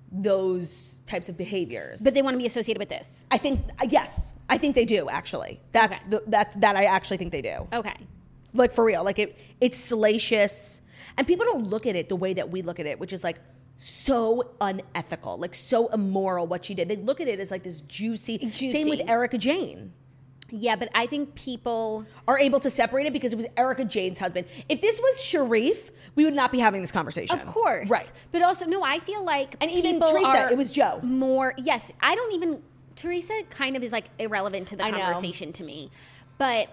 those types of behaviors. But they want to be associated with this? I think, yes. I think they do, actually. That's okay. the, that's, that I actually think they do. Okay. Like, for real. Like, it, it's salacious. And people don't look at it the way that we look at it, which is, like, so unethical. Like, so immoral what she did. They look at it as, like, this juicy. juicy. Same with Erika Jayne. Yeah, but I think people are able to separate it because it was Erika Jayne's husband. If this was Sharif, we would not be having this conversation. Of course. Right. But also, no, I feel like and even people Teresa, are it was Joe. More, yes, I don't even, Teresa kind of is like irrelevant to the I conversation know. to me. But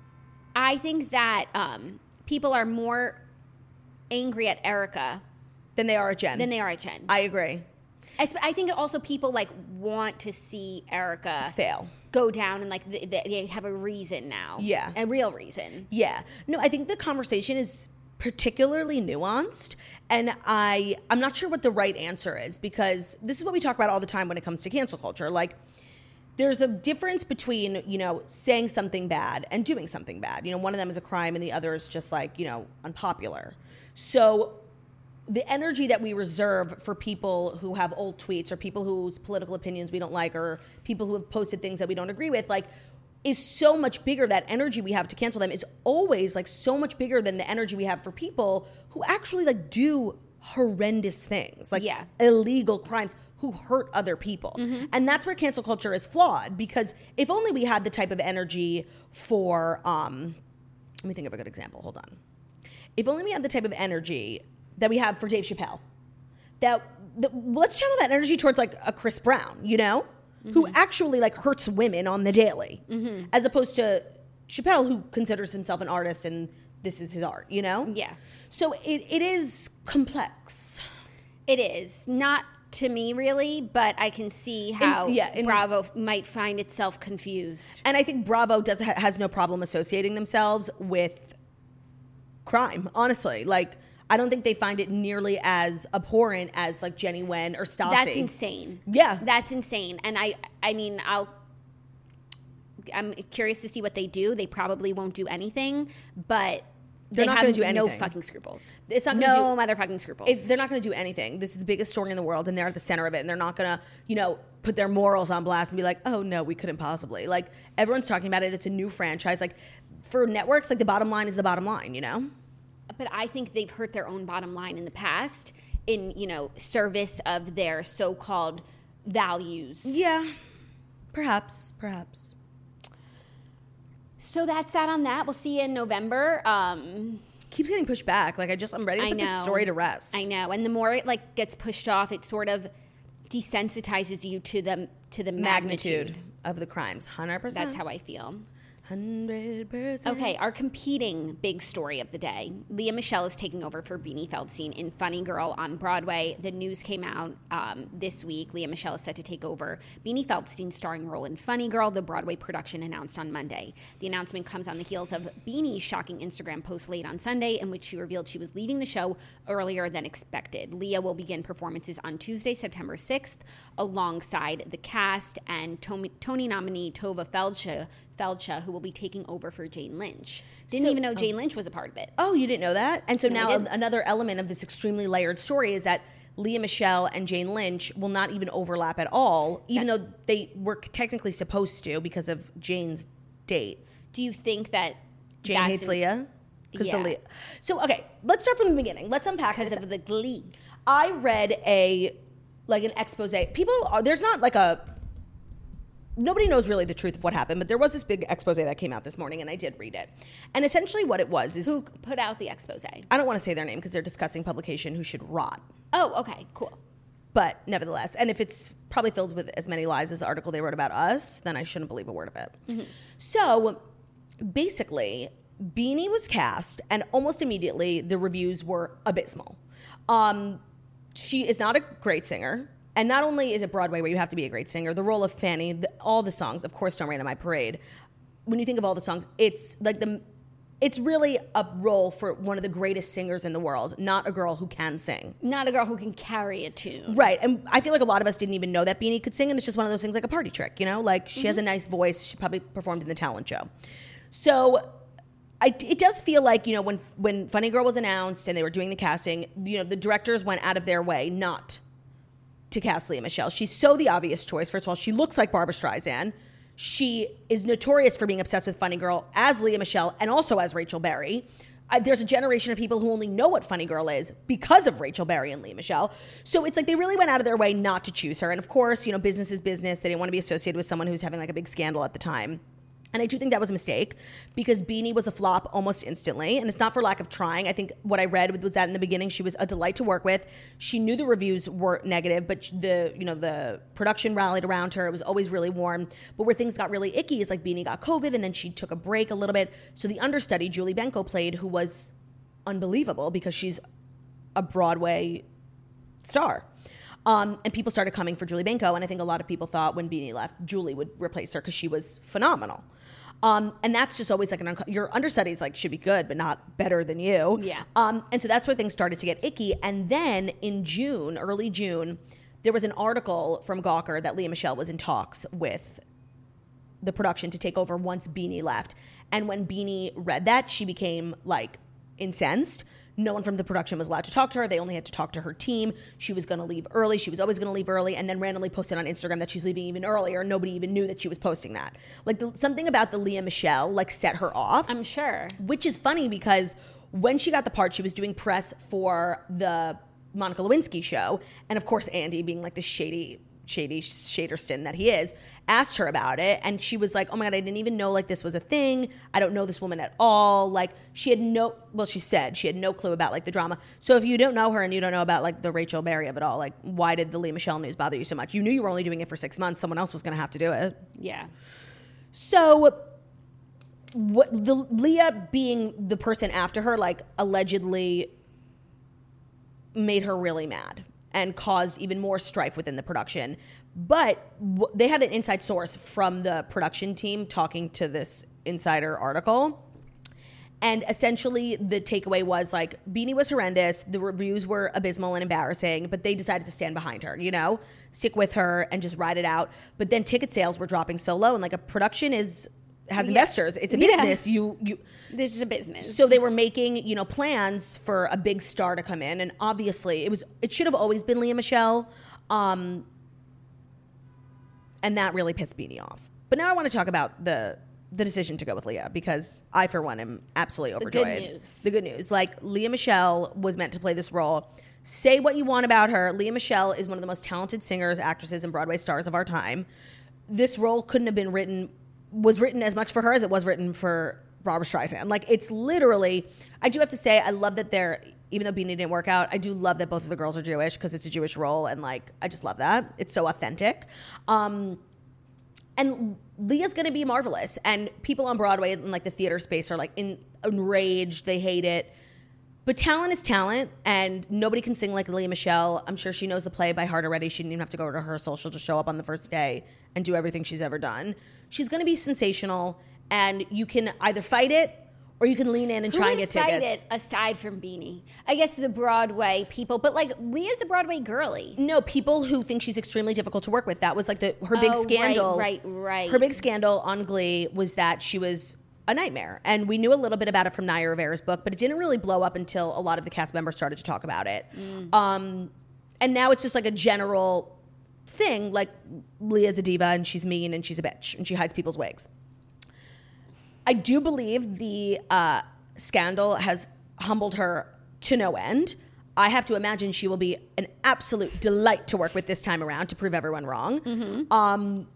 I think that um, people are more angry at Erika than they are at Jen. Than they are at Jen. I agree. I, I think also people like want to see Erika fail. Go down and like they, they have a reason now. Yeah. A real reason. Yeah. No, I think the conversation is particularly nuanced, and I, I'm not sure what the right answer is because this is what we talk about all the time when it comes to cancel culture. Like, there's a difference between, you know, saying something bad and doing something bad. You know, one of them is a crime and the other is just like, you know, unpopular. So the energy that we reserve for people who have old tweets or people whose political opinions we don't like or people who have posted things that we don't agree with, like, is so much bigger. That energy we have to cancel them is always like so much bigger than the energy we have for people who actually like do horrendous things, like yeah. illegal crimes, who hurt other people. Mm-hmm. And that's where cancel culture is flawed, because if only we had the type of energy for, um, let me think of a good example. Hold on. If only we had the type of energy that we have for Dave Chappelle, that, that let's channel that energy towards like a Chris Brown, you know, mm-hmm. who actually like hurts women on the daily, mm-hmm. as opposed to Chappelle, who considers himself an artist and this is his art, you know? Yeah. So it, it is complex. It is. Not to me really, but I can see how in, yeah, in, Bravo might find itself confused. And I think Bravo does has no problem associating themselves with crime, honestly. Like, I don't think they find it nearly as abhorrent as like Jenny Wen or Stassi. That's insane. Yeah. That's insane. And I I mean, I'll I'm curious to see what they do. They probably won't do anything, but They're they not have going to do no anything. fucking scruples. It's not no gonna do, motherfucking scruples. It's, they're not going to do anything. This is the biggest story in the world, and they're at the center of it, and they're not going to, you know, put their morals on blast and be like, oh, no, we couldn't possibly. Like, everyone's talking about it. It's a new franchise. Like, for networks, like, the bottom line is the bottom line, you know? But I think they've hurt their own bottom line in the past in, you know, service of their so-called values. Yeah. Perhaps. Perhaps. So that's that on that. We'll see you in November. Um, Keeps getting pushed back. Like, I just, I'm ready to I put know. this story to rest. I know. And the more it, like, gets pushed off, it sort of desensitizes you to the, to the magnitude. Magnitude of the crimes. one hundred percent. That's how I feel. one hundred percent. Okay, our competing big story of the day. Lea Michele is taking over for Beanie Feldstein in Funny Girl on Broadway. The news came out um, this week. Lea Michele is set to take over Beanie Feldstein's starring role in Funny Girl, the Broadway production announced on Monday. The announcement comes on the heels of Beanie's shocking Instagram post late on Sunday in which she revealed she was leaving the show earlier than expected. Lea will begin performances on Tuesday, September sixth, alongside the cast and Tony, Tony nominee Tova Feldsha, Feldsha, who will be taking over for Jane Lynch. Didn't So- even know oh. Jane Lynch was a part of it. Oh, you didn't know that? And so No, I now didn't. a- another element of this extremely layered story is that Lea Michele and Jane Lynch will not even overlap at all, even though they were technically supposed to because of Jane's date. Do you think that Jane that's hates in- Leah? Because Yeah. the Leah. So okay, let's start from the beginning. Let's unpack because this. of the glee? I read a like an expose. People are there's not like a nobody knows really the truth of what happened, but there was this big expose that came out this morning, and I did read it. And essentially, what it was is Who put out the expose? I don't want to say their name because they're a discussing publication who should rot. Oh, okay, cool. But nevertheless, and if it's probably filled with as many lies as the article they wrote about us, then I shouldn't believe a word of it. Mm-hmm. So basically, Beanie was cast, and almost immediately the reviews were abysmal. Um, she is not a great singer. And not only is it Broadway where you have to be a great singer, the role of Fanny, the, all the songs, of course, Don't Rain on My Parade. When you think of all the songs, it's like the, it's really a role for one of the greatest singers in the world, not a girl who can sing. Not a girl who can carry a tune. Right. And I feel like a lot of us didn't even know that Beanie could sing, and it's just one of those things like a party trick, you know? Like, she mm-hmm. has a nice voice. She probably performed in the talent show. So I, it does feel like, you know, when when Funny Girl was announced and they were doing the casting, you know, the directors went out of their way not to cast Lea Michele. She's so the obvious choice. First of all, she looks like Barbra Streisand. She is notorious for being obsessed with Funny Girl as Lea Michele and also as Rachel Berry. Uh, there's a generation of people who only know what Funny Girl is because of Rachel Berry and Lea Michele. So it's like they really went out of their way not to choose her. And of course, you know, business is business. They didn't want to be associated with someone who's having like a big scandal at the time. And I do think that was a mistake because Beanie was a flop almost instantly. And it's not for lack of trying. I think what I read was that in the beginning, she was a delight to work with. She knew the reviews were negative, but the, you know, the production rallied around her. It was always really warm. But where things got really icky is like Beanie got COVID and then she took a break a little bit. So the understudy, Julie Benko, played, who was unbelievable because she's a Broadway star. Um, and people started coming for Julie Benko. And I think a lot of people thought when Beanie left, Julie would replace her because she was phenomenal. Um, and that's just always like an, un- your understudies like should be good, but not better than you. Yeah. Um, and so that's where things started to get icky. And then in June, early June, there was an article from Gawker that Lea Michele was in talks with the production to take over once Beanie left. And when Beanie read that, she became like incensed. No one from the production was allowed to talk to her. They only had to talk to her team. She was going to leave early. She was always going to leave early, and then randomly posted on Instagram that she's leaving even earlier. Nobody even knew that she was posting that. Like the, something about the Lea Michele like set her off. I'm sure. Which is funny because when she got the part, she was doing press for the Monica Lewinsky show, and of course Andy, being like the shady, shady Shaderston that he is, asked her about it, and she was like, oh my God, I didn't even know like this was a thing. I don't know this woman at all. Like she had no, well, she said she had no clue about like the drama. So if you don't know her and you don't know about like the Rachel Berry of it all, like why did the Lea Michele news bother you so much? You knew you were only doing it for six months. Someone else was going to have to do it. Yeah. So what the Lea being the person after her, like allegedly made her really mad and caused even more strife within the production. But w- they had an inside source from the production team talking to this insider article. And essentially the takeaway was like Beanie was horrendous. The reviews were abysmal and embarrassing, but they decided to stand behind her, you know, stick with her and just ride it out. But then ticket sales were dropping so low, and like a production is has yeah. investors. It's a business. Yeah. You you This is a business. So they were making, you know, plans for a big star to come in, and obviously it was it should have always been Lea Michele. Um and that really pissed Beanie off. But now I want to talk about the the decision to go with Lea, because I, for one, am absolutely overjoyed. The good news. The good news. Like, Lea Michele was meant to play this role. Say what you want about her. Lea Michele is one of the most talented singers, actresses, and Broadway stars of our time. This role couldn't have been written, was written as much for her as it was written for Barbra Streisand. Like, it's literally, I do have to say, I love that they're, even though Beanie didn't work out, I do love that both of the girls are Jewish, because it's a Jewish role, and like, I just love that. It's so authentic. Um, And Leah's going to be marvelous. And people on Broadway in like the theater space are like in, enraged. They hate it. But talent is talent, and nobody can sing like Lea Michele. I'm sure she knows the play by heart already. She didn't even have to go to rehearsal. She'll just show up on the first day and do everything she's ever done. She's going to be sensational, and you can either fight it or you can lean in and Who try and get tickets. It aside from Beanie? I guess the Broadway people, but like Leah's a Broadway girly. No, people who think she's extremely difficult to work with. That was like the her big oh, scandal. Right, right, right. Her big scandal on Glee was that she was a nightmare. And we knew a little bit about it from Naya Rivera's book, but it didn't really blow up until a lot of the cast members started to talk about it. Mm. Um, and now it's just like a general thing, like Leah's a diva and she's mean and she's a bitch and she hides people's wigs. I do believe the uh, scandal has humbled her to no end. I have to imagine she will be an absolute delight to work with this time around to prove everyone wrong. Mm-hmm. Um,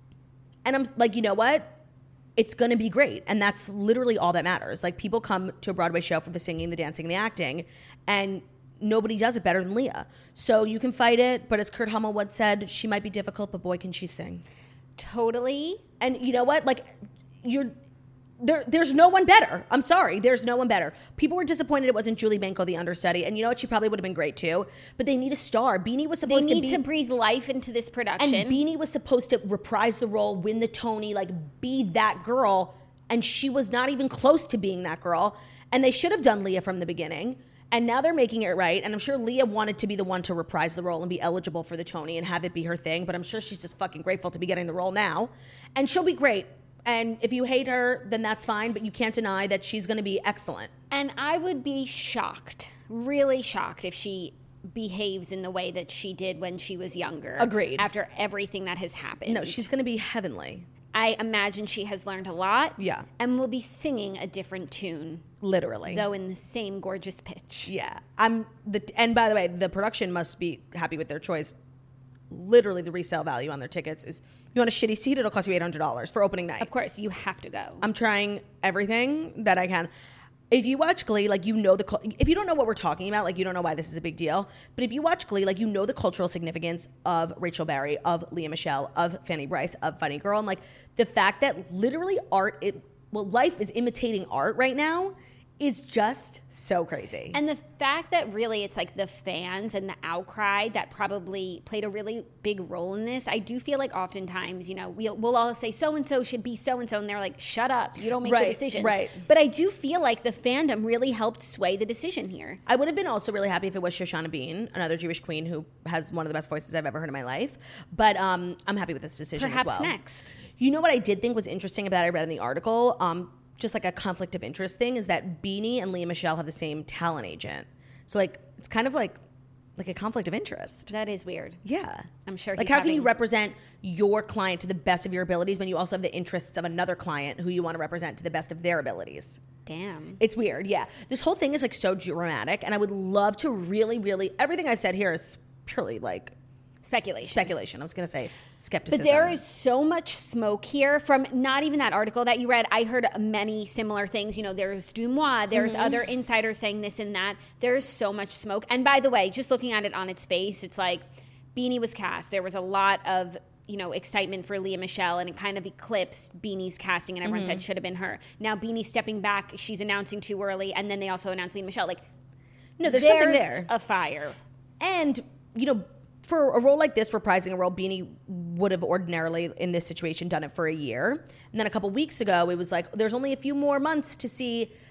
and I'm like, you know what? It's going to be great. And that's literally all that matters. Like, people come to a Broadway show for the singing, the dancing, the acting, and nobody does it better than Lea. So you can fight it, but as Kurt Hummel once said, she might be difficult, but boy, can she sing. Totally. And you know what? Like, you're... There, there's no one better. I'm sorry. There's no one better. People were disappointed it wasn't Julie Benko, the understudy. And you know what? She probably would have been great too. But they need a star. Beanie was supposed they to need be... to breathe life into this production. And Beanie was supposed to reprise the role, win the Tony, like be that girl. And she was not even close to being that girl. And they should have done Lea from the beginning. And now they're making it right. And I'm sure Lea wanted to be the one to reprise the role and be eligible for the Tony and have it be her thing. But I'm sure she's just fucking grateful to be getting the role now. And she'll be great. And if you hate her, then that's fine, but you can't deny that she's going to be excellent. And I would be shocked, really shocked, if she behaves in the way that she did when she was younger. Agreed. After everything that has happened. No, she's going to be heavenly. I imagine she has learned a lot. Yeah. And will be singing a different tune. Literally. Though in the same gorgeous pitch. Yeah. I'm the and by the way, the production must be happy with their choice. Literally, the resale value on their tickets is, you want a shitty seat, it'll cost you eight hundred dollars for opening night. Of course, you have to go. I'm trying everything that I can. If you watch Glee, like, you know the, if you don't know what we're talking about, like, you don't know why this is a big deal. But if you watch Glee, like, you know the cultural significance of Rachel Berry, of Lea Michele, of Fanny Brice, of Funny Girl. And like, the fact that literally art, it, well, life is imitating art right now is just so crazy. And the fact that really it's like the fans and the outcry that probably played a really big role in this. I do feel like oftentimes, you know, we'll, we'll all say so-and-so should be so-and-so, and they're like, shut up, you don't make right, the decision. Right. But I do feel like the fandom really helped sway the decision here. I would have been also really happy if it was Shoshana Bean, another Jewish queen who has one of the best voices I've ever heard in my life. But um, I'm happy with this decision Perhaps as well. next. You know what I did think was interesting about it, I read in the article? Um, just like a conflict of interest thing, is that Beanie and Lea Michele have the same talent agent. So like, it's kind of like like a conflict of interest. That is weird. Yeah. I'm sure Like, he's how having... can you represent your client to the best of your abilities when you also have the interests of another client who you want to represent to the best of their abilities? Damn. It's weird, yeah. This whole thing is like so dramatic, and I would love to really, really, everything I've said here is purely like Speculation. Speculation. I was going to say skepticism. But there is so much smoke here from not even that article that you read. I heard many similar things. You know, there's Dumois, there's mm-hmm. other insiders saying this and that. There's so much smoke. And by the way, just looking at it on its face, it's like Beanie was cast. There was a lot of, you know, excitement for Lea Michele, and it kind of eclipsed Beanie's casting, and everyone mm-hmm. said should have been her. Now Beanie's stepping back. She's announcing too early, and then they also announced Lea Michele. Like, no, there's, there's something there. a fire. And, you know, for a role like this, reprising a role, Beanie would have ordinarily, in this situation, done it for a year. And then a couple weeks ago, it was like, there's only a few more months to see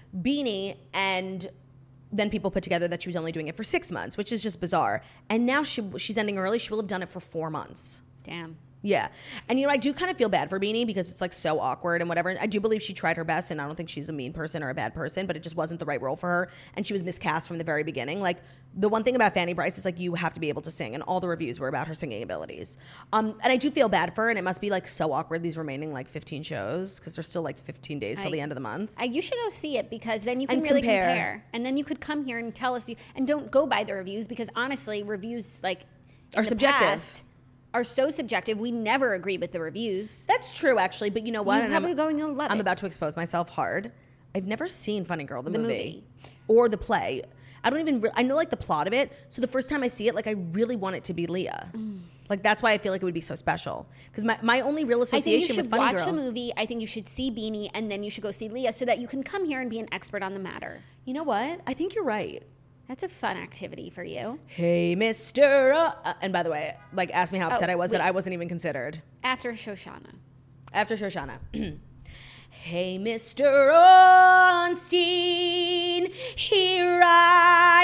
Beanie, and then people put together that she was only doing it for six months, which is just bizarre. And now she she's ending early. She will have done it for four months. Damn. Yeah. And, you know, I do kind of feel bad for Beanie because it's, like, so awkward and whatever. I do believe she tried her best, and I don't think she's a mean person or a bad person, but it just wasn't the right role for her. And she was miscast from the very beginning. Like, the one thing about Fanny Brice is, like, you have to be able to sing, and all the reviews were about her singing abilities. Um, and I do feel bad for her, and it must be, like, so awkward, these remaining, like, fifteen shows, because there's still, like, fifteen days till I, the end of the month. I, you should go see it, because then you can And really compare. compare. And then you could come here and tell us, you, and don't go by the reviews, because honestly, reviews, like, in Are the subjective. past, are so subjective. We never agree with the reviews. That's true, actually, but you know what? You're And probably I'm, going to love I'm it. about to expose myself hard. I've never seen Funny Girl, the, The movie, movie. or the play. I don't even, re- I know, like, the plot of it, so the first time I see it, like, I really want it to be Leah. Mm. Like, that's why I feel like it would be so special. Because my, my only real I think you association should with Funny watch Girl... the movie. I think you should see Beanie, and then you should go see Leah, so that you can come here and be an expert on the matter. You know what? I think you're right. That's a fun activity for you. Hey, Mister Uh, and by the way, like, ask me how upset Oh, I was wait. that I wasn't even considered. After Shoshana. After Shoshana. Hey, Mister Ornstein, here I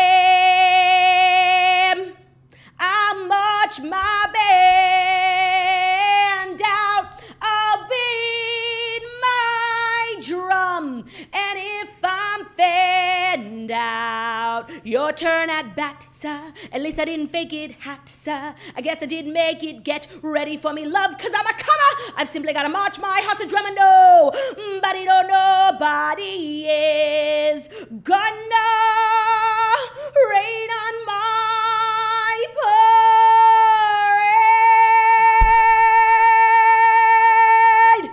am. I'll march my band out. I'll beat my drum. And if I'm fanned out, your turn at bat, sir. At least I didn't fake it, hat, sir. I guess I did make it. Get ready for me, love, cause I'm a comer. I've simply gotta march my heart to drum and know. Nobody don't nobody is gonna rain on my parade.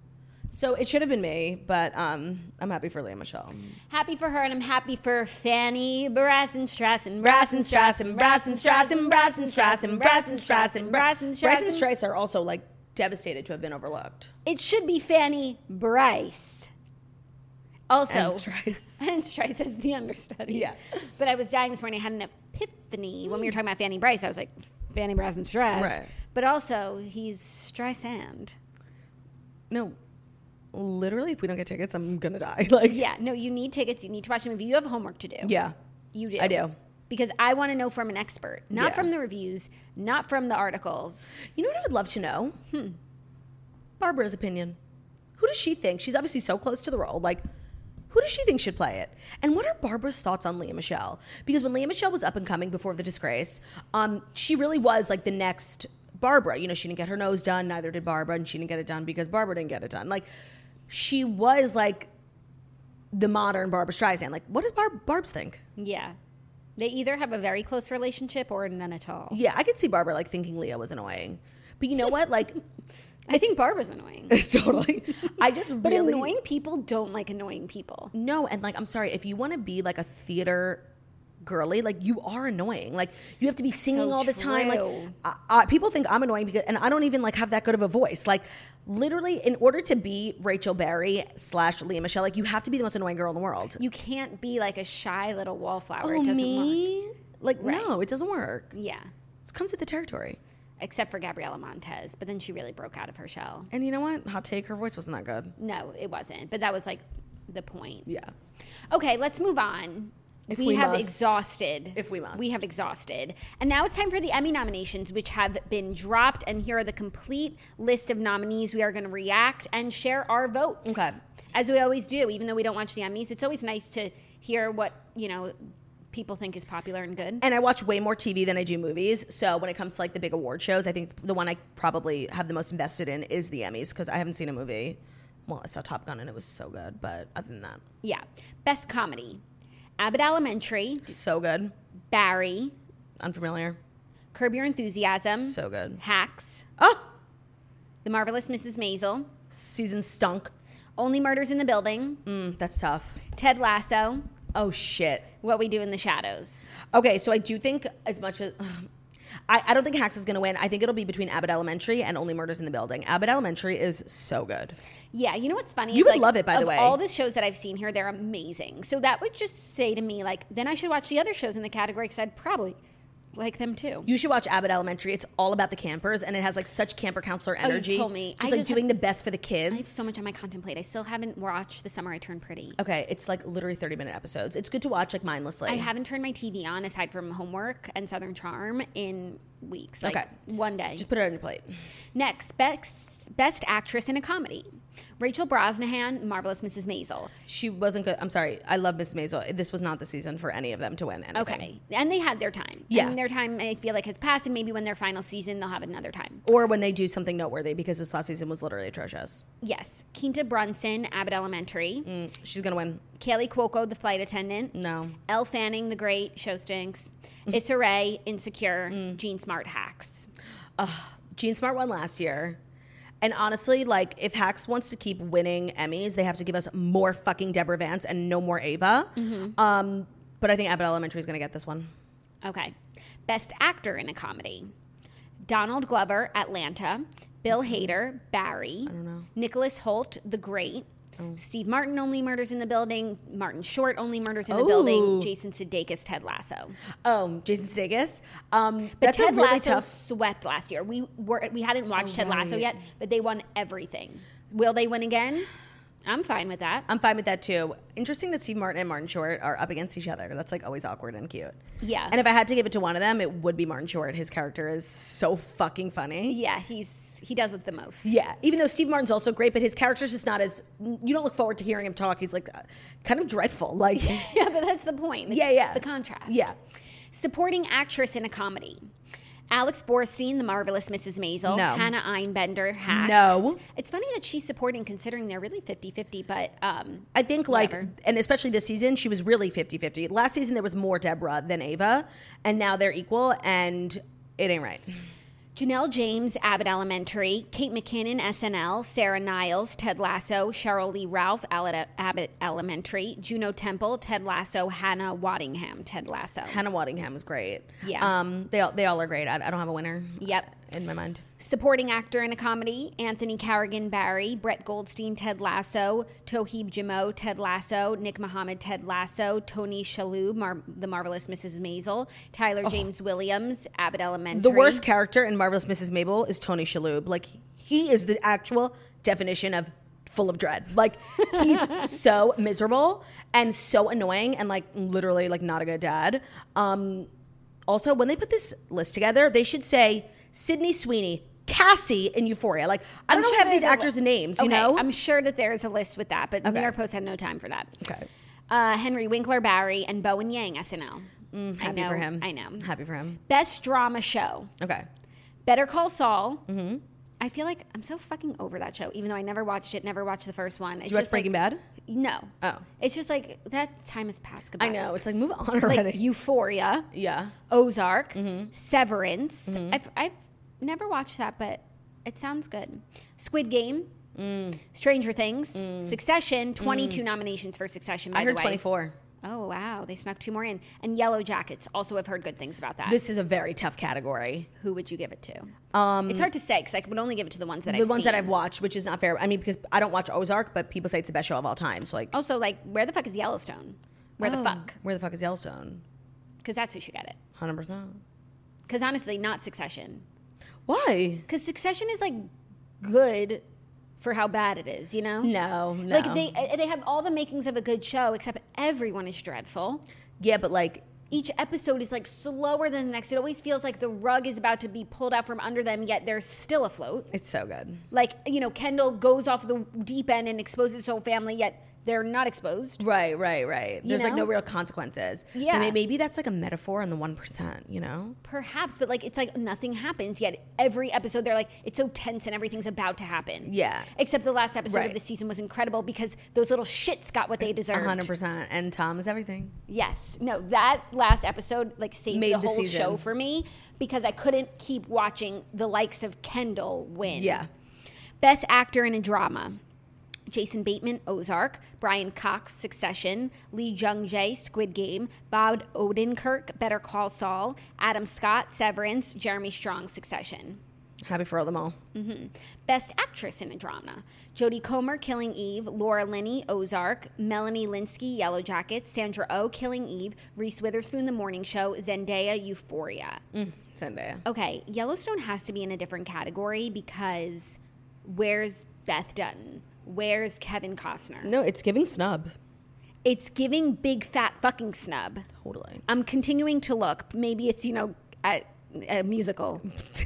So it should have been me, but um, I'm happy for Leah Michelle. Happy for her, and I'm happy for Fanny Brassenstrassen, Brassenstrassen, Brassenstrassen, Brassenstrassen, Brassenstrassen, Brassenstrassen. Bryce and Strice are also, like, devastated to have been overlooked. It should be Fanny Brice. Also, And Strice. and Strice as the understudy. Yeah. But I was dying this morning. I had an epiphany when we were talking about Fanny Brice. I was like, Fanny Brassenstrasse. Right. But also, he's Streisand. No, literally, if we don't get tickets, I'm gonna die. Like, Yeah, no, you need tickets. You need to watch the movie. You have homework to do. yeah, You do. I do. Because I want to know from an expert, not Yeah. from the reviews, not from the articles. You know what I would love to know? Hmm. Barbara's opinion. Who does she think? She's obviously so close to the role. Like, who does she think should play it? And what are Barbara's thoughts on Leah Michelle? Because when Leah Michelle was up and coming before The Disgrace, um, she really was like the next Barbara. You know, she didn't get her nose done, neither did Barbara, and she didn't get it done because Barbara didn't get it done. Like, she was like the modern Barbara Streisand. Like, what does Barb Barb's think? Yeah. They either have a very close relationship or none at all. Yeah, I could see Barbara like thinking Leah was annoying. But you know what? Like, I think Barbara's annoying. totally. I just But really annoying people don't like annoying people. No, and like I'm sorry, if you want to be like a theater girly, like you are annoying. Like you have to be singing So all the time. Like true. uh, uh, people think I'm annoying because, and I don't even like have that good of a voice. Like literally, in order to be Rachel Berry slash Leah Michelle, like you have to be the most annoying girl in the world. You can't be like a shy little wallflower. Oh, it doesn't me? work. Like Right. no, it doesn't work. Yeah. It comes with the territory. Except for Gabriella Montez. But then she really broke out of her shell. And you know what? Hot take, her voice wasn't that good. No, it wasn't. But that was like the point. Yeah. Okay, let's move on. If we, we have must. exhausted. If we must. We have exhausted. And now it's time for the Emmy nominations, which have been dropped. And here are the complete list of nominees. We are going to react and share our votes. Okay. As we always do, even though we don't watch the Emmys. It's always nice to hear what, you know, people think is popular and good. And I watch way more T V than I do movies. So when it comes to like the big award shows, I think the one I probably have the most invested in is the Emmys because I haven't seen a movie. Well, I saw Top Gun and it was so good, but other than that, Yeah. Best comedy. Abbott Elementary. so good. Barry. Unfamiliar. Curb Your Enthusiasm. So good. Hacks. Oh, The Marvelous Missus Maisel. season stunk. Only Murders in the Building. Mm, that's tough. Ted Lasso. Oh shit. What We Do in the Shadows. Okay, so I do think as much as I, I don't think Hacks is going to win. I think it'll be between Abbott Elementary and Only Murders in the Building. Abbott Elementary is so good. Yeah, you know what's funny? You It's would love it, by the of way. all the shows that I've seen here, they're amazing. So that would just say to me, like, then I should watch the other shows in the category because I'd probably like them too. You should watch Abbott Elementary. It's all about the campers, and it has like such camper counselor energy. Oh, you told me. Just I like just doing have, the best for the kids. I have so much on my contemplate. I still haven't watched The Summer I Turned Pretty. Okay, it's like literally thirty minute episodes. It's good to watch like mindlessly. I haven't turned my T V on aside from Homework and Southern Charm in weeks. Like Okay. one day. Just put it on your plate. Next, best best actress in a comedy. Rachel Brosnahan, Marvelous Missus Maisel. She wasn't good. I'm sorry. I love Miss Maisel. This was not the season for any of them to win anything. Okay. And they had their time. Yeah. And their time, I feel like, has passed, and maybe when their final season, they'll have another time. Or when they do something noteworthy, because this last season was literally atrocious. Yes. Quinta Brunson, Abbott Elementary. Mm, she's going to win. Kaylee Cuoco, The Flight Attendant. No. Elle Fanning, The Great, Show Stinks. Issa Rae, Insecure. Jean Smart, Hacks. Jean Smart won last year. And honestly, like, if Hacks wants to keep winning Emmys, they have to give us more fucking Deborah Vance and no more Ava. Mm-hmm. Um, but I think Abbott Elementary is going to get this one. Okay. Best Actor in a Comedy. Donald Glover, Atlanta. Bill Hader, Barry. I don't know. Nicholas Hoult, The Great. Oh. Steve Martin, Only Murders in the Building. Martin Short, Only Murders in the Ooh. Building. Jason Sudeikis, Ted Lasso. Oh, Jason Sudeikis. Um, But that's Ted a really Lasso tough. swept last year. We were we hadn't watched Oh, Ted Lasso right. yet, but they won everything. Will they win again? I'm fine with that. I'm fine with that too. Interesting that Steve Martin and Martin Short are up against each other. That's like always awkward and cute. Yeah. And if I had to give it to one of them, it would be Martin Short. His character is so fucking funny. Yeah, he's he does it the most. Yeah, even though Steve Martin's also great, but his character's just not as, you don't look forward to hearing him talk. He's like uh, kind of dreadful. Like, Yeah, but that's the point. It's yeah, yeah. The contrast. Yeah. Supporting actress in a comedy. Alex Borstein, The Marvelous Missus Maisel. No. Hannah Einbender, Hacks. No. It's funny that she's supporting considering they're really fifty-fifty, but um, I think whatever. like, and especially this season, she was really fifty-fifty. Last season, there was more Deborah than Ava, and now they're equal, and it ain't right. Janelle James, Abbott Elementary. Kate McKinnon, S N L. Sarah Niles, Ted Lasso. Cheryl Lee Ralph, Abbott Elementary. Juno Temple, Ted Lasso. Hannah Waddingham, Ted Lasso. Hannah Waddingham is great. Yeah. Um, they all, they all are great. I, I don't have a winner. Yep. In my mind. Supporting actor in a comedy, Anthony Carrigan, Barry. Brett Goldstein, Ted Lasso. Toheeb Jamo, Ted Lasso. Nick Mohammed, Ted Lasso. Tony Shalhoub, Mar- The Marvelous Missus Maisel. Tyler Oh. James Williams, Abbott Elementary. The worst character in Marvelous Missus Mabel is Tony Shalhoub. Like, he is the actual definition of full of dread. Like, he's so miserable and so annoying and, like, literally, like, not a good dad. Um, also, when they put this list together, they should say Sydney Sweeney, Cassie in Euphoria. Like, I don't I'm know sure have these there's a actors' li- names, you okay, know? I'm sure that there's a list with that, but Okay. New York Post had no time for that. Okay. Uh, Henry Winkler, Barry, and Bowen Yang, S N L. Mm, I happy know, for him. I know. Happy for him. Best drama show. Okay. Better Call Saul. Mm-hmm. I feel like I'm so fucking over that show, even though I never watched it, never watched the first one. It's Did you watch just like, Breaking Bad? No. Oh. It's just like that time has passed. Goodbye. I know. It's like, move on already. Like Euphoria, yeah. Ozark, Mm-hmm. Severance. I've, I've never watched that, but it sounds good. Squid Game, Mm. Stranger Things, Succession. twenty-two nominations for Succession. By I heard the way. twenty-four. Oh wow, they snuck two more in. And Yellow Jackets. Also, have heard good things about that. This is a very tough category. Who would you give it to? Um, It's hard to say because I would only give it to the ones that the I've ones seen. that I've watched, which is not fair. I mean, because I don't watch Ozark, but people say it's the best show of all time. So, like, Also, like, where the fuck is Yellowstone? Where the oh, fuck? Where the fuck is Yellowstone? Because that's who should get it. one hundred percent. Because honestly, not Succession. Why? Because Succession is like good for how bad it is, you know? No, no. Like they they have all the makings of a good show, except everyone is dreadful. Yeah, but like, Each episode is like slower than the next. It always feels like the rug is about to be pulled out from under them, yet they're still afloat. it's so good. Like, you know, Kendall goes off the deep end and exposes his whole family, yet they're not exposed. Right, right, right. There's like know? no real consequences. Yeah. I mean, maybe that's like a metaphor on the one percent, you know? Perhaps, but like it's like nothing happens, yet every episode they're like, it's so tense and everything's about to happen. Yeah. Except the last episode Right. of the season was incredible because those little shits got what they deserved. one hundred percent. And Tom is everything. Yes. No, that last episode like saved Made the the whole season. show for me because I couldn't keep watching the likes of Kendall win. Yeah. Best actor in a drama. Jason Bateman, Ozark. Brian Cox, Succession. Lee Jung-jae, Squid Game. Bob Odenkirk, Better Call Saul. Adam Scott, Severance. Jeremy Strong, Succession. Happy for all them all. Mm-hmm. Best Actress in a Drama. Jodie Comer, Killing Eve. Laura Linney, Ozark. Melanie Linsky, Yellow Jackets. Sandra Oh, Killing Eve. Reese Witherspoon, The Morning Show. Zendaya, Euphoria. Mm, Zendaya. Okay, Yellowstone has to be in a different category because where's Beth Dutton? Where's Kevin Costner? No, it's giving snub. It's giving big fat fucking snub. Totally. I'm continuing to look. Maybe it's, you know, a, a musical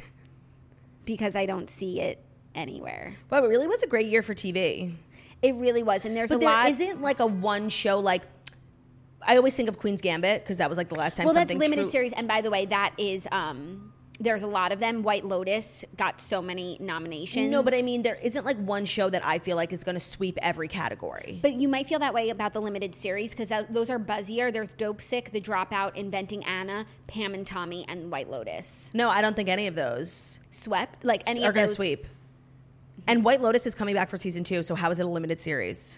because I don't see it anywhere. Wow, it really was a great year for T V. It really was. And there's But a there lot. isn't like a one show like, I always think of Queen's Gambit because that was like the last time Well, that's something limited true- series. And by the way, that is, um, there's a lot of them. White Lotus got so many nominations. No, but I mean, there isn't like one show that I feel like is going to sweep every category. But you might feel that way about the limited series because those are buzzier. There's Dope Sick, The Dropout, Inventing Anna, Pam and Tommy, and White Lotus. No, I don't think any of those Swept? Like any are of going to those. sweep. And White Lotus is coming back for season two, so how is it a limited series?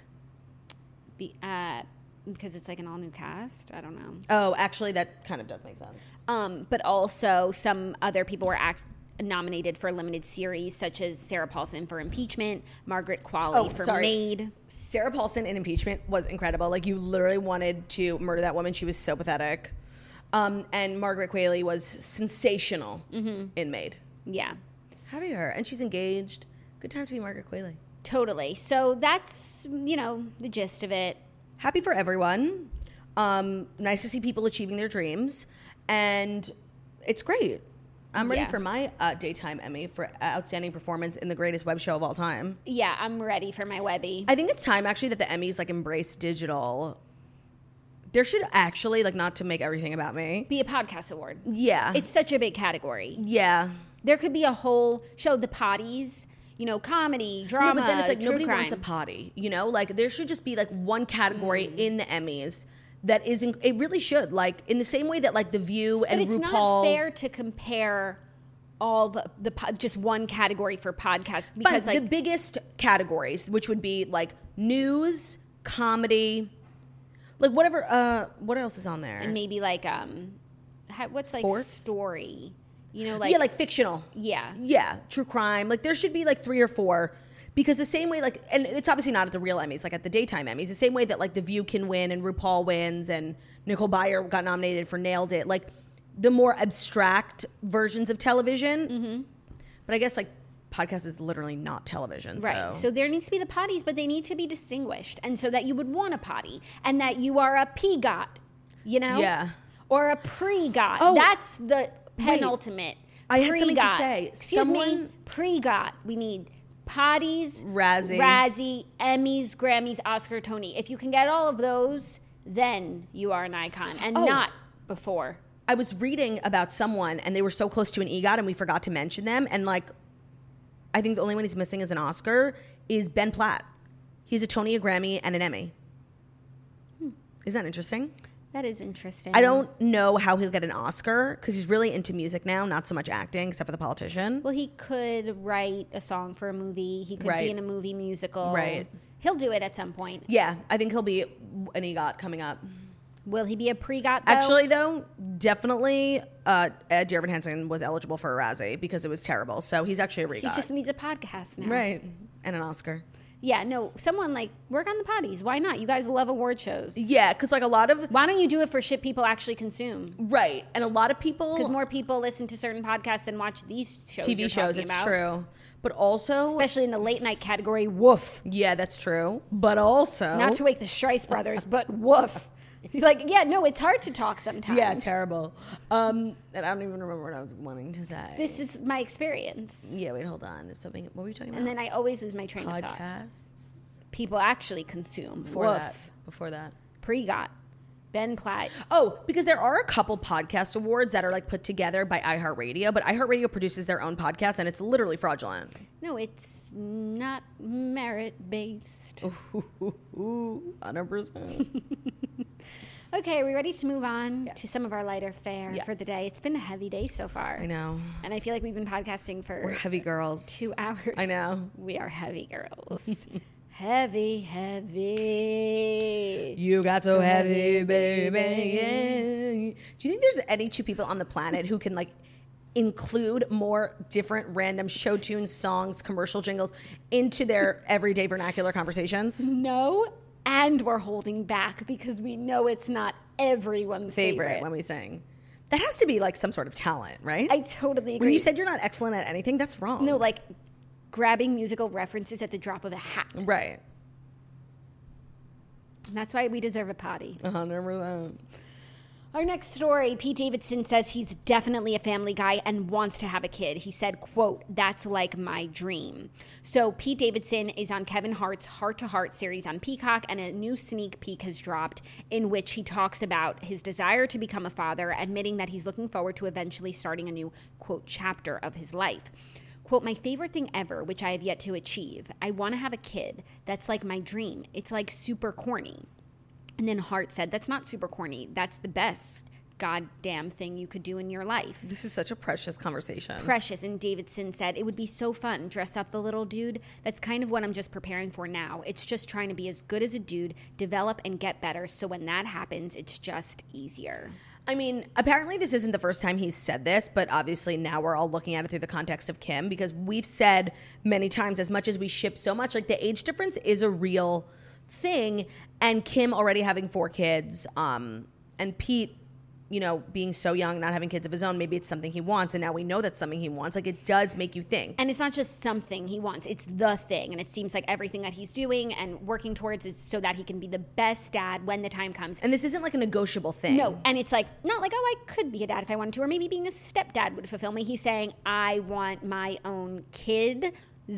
Be, uh, because it's like an all new cast. I don't know. Oh, actually, that kind of does make sense. Um, but also some other people were act- nominated for limited series, such as Sarah Paulson for Impeachment, Margaret Qualley Oh, for sorry. Maid. Sarah Paulson in Impeachment was incredible. Like, you literally wanted to murder that woman. She was so pathetic. Um, and Margaret Qualley was sensational Mm-hmm. in Maid. Yeah, Happy her. And she's engaged. Good time to be Margaret Qualley. totally. So that's, you know, the gist of it. Happy for everyone. Um, nice to see people achieving their dreams. And it's great. I'm ready Yeah. for my uh, daytime Emmy for outstanding performance in the greatest web show of all time. Yeah, I'm ready for my Webby. I think it's time actually that the Emmys like embrace digital. There should actually, like, not to make everything about me. Be a podcast award. Yeah. It's such a big category. yeah. There could be a whole show, The Potties, you know, comedy, drama, No, but then it's like true nobody crime. wants a potty, you know? Like, there should just be like one category Mm. in the Emmys that isn't, it really should. Like, in the same way that like The View But and it's RuPaul. not fair to compare all the, the po- just one category for podcasts because Fine, like the biggest categories, which would be like news, comedy, like whatever, uh, what else is on there? and maybe like um ha- what's like Sports? story, you know, like yeah, like fictional. yeah. Yeah, true crime. Like, there should be like three or four. Because the same way, like, and it's obviously not at the real Emmys, like at the daytime Emmys, the same way that like The View can win and RuPaul wins and Nicole Byer got nominated for Nailed It. Like, the more abstract versions of television. Mm-hmm. But I guess like podcast is literally not television. Right. So. So there needs to be the potties, but they need to be distinguished. And so that you would want a potty and that you are a PGOT, you know? Yeah. Or a pre-GOT. Oh, That's the penultimate. I had something to Pre-GOT. say. Excuse me. Someone- Pre-GOT. We need potties, Razzie. Razzie, Emmys, Grammys, Oscar, Tony. If you can get all of those, then you are an icon and Oh. not before. I was reading about someone and they were so close to an EGOT and we forgot to mention them. And like, I think the only one he's missing as an Oscar is Ben Platt. He's a Tony, a Grammy, and an Emmy. Hmm. Isn't that interesting? That is interesting. I don't know how he'll get an Oscar because he's really into music now, not so much acting, except for The Politician. Well, he could write a song for a movie. He could Right. be in a movie musical. Right. He'll do it at some point. Yeah, I think he'll be an EGOT coming up. Will he be a pre-GOT though? Actually, though, definitely uh, Ed Dearvin Henson was eligible for a Razzie because it was terrible. So he's actually a he EGOT. just needs a podcast now. Right. And an Oscar. Yeah, no, someone like work on the potties. Why not? You guys love award shows. Yeah, because like a lot of... Why don't you do it for shit people actually consume? Right. And a lot of people... Because more people listen to certain podcasts than watch these shows. T V you're shows, talking it's about. true. But also... Especially in the late night category, woof. Yeah, that's true. But also... Not to wake the Schreiss brothers, but woof. Like, yeah, no, it's hard to talk sometimes. Yeah, terrible. Um, and I don't even remember what I was wanting to say. This is my experience. Yeah, wait, hold on. There's something... What were you talking about? And then I always lose my train of thought. Podcasts? People actually consume. Before Woof. that. Before that. Pre-GOT. Ben Platt. Oh, because there are a couple podcast awards that are like put together by iHeartRadio, but iHeartRadio produces their own podcast and it's literally fraudulent. No, it's not merit-based. Ooh, one hundred percent. Okay, are we ready to move on Yes. to some of our lighter fare for Yes. the day? It's been a heavy day so far. I know. And I feel like we've been podcasting for We're heavy girls. two hours. I know. We are heavy girls. Heavy, heavy. You got so, So heavy, heavy, baby. baby. Yeah. Do you think there's any two people on the planet who can like include more different random show tunes, songs, commercial jingles into their everyday vernacular conversations? No, and we're holding back because we know it's not everyone's Favorite, favorite. when we sing. That has to be like some sort of talent, right? I totally agree. When you said you're not excellent at anything, that's wrong. No, like grabbing musical references at the drop of a hat. Right. And that's why we deserve a potty. one hundred percent. Our next story, Pete Davidson says he's definitely a family guy and wants to have a kid. He said, quote, "That's like my dream." So Pete Davidson is on Kevin Hart's Heart to Heart series on Peacock, and a new sneak peek has dropped in which he talks about his desire to become a father, admitting that he's looking forward to eventually starting a new, quote, chapter of his life. Quote, "My favorite thing ever, which I have yet to achieve. I want to have a kid. That's like my dream. It's like super corny." And then Hart said, "That's not super corny. That's the best goddamn thing you could do in your life." This is such a precious conversation. Precious. And Davidson said, "It would be so fun. Dress up the little dude. That's kind of what I'm just preparing for now. It's just trying to be as good as a dude, develop and get better. So when that happens, it's just easier." I mean, apparently this isn't the first time he's said this, but obviously now we're all looking at it through the context of Kim, because we've said many times, as much as we ship so much, like the age difference is a real thing. And Kim already having four kids, um, and Pete, you know, being so young, not having kids of his own, maybe it's something he wants, and now we know that's something he wants. Like, it does make you think. And it's not just something he wants, it's the thing. And it seems like everything that he's doing and working towards is so that he can be the best dad when the time comes. And this isn't like a negotiable thing. No, and it's like, not like, oh, I could be a dad if I wanted to, or maybe being a stepdad would fulfill me. He's saying, I want my own kids,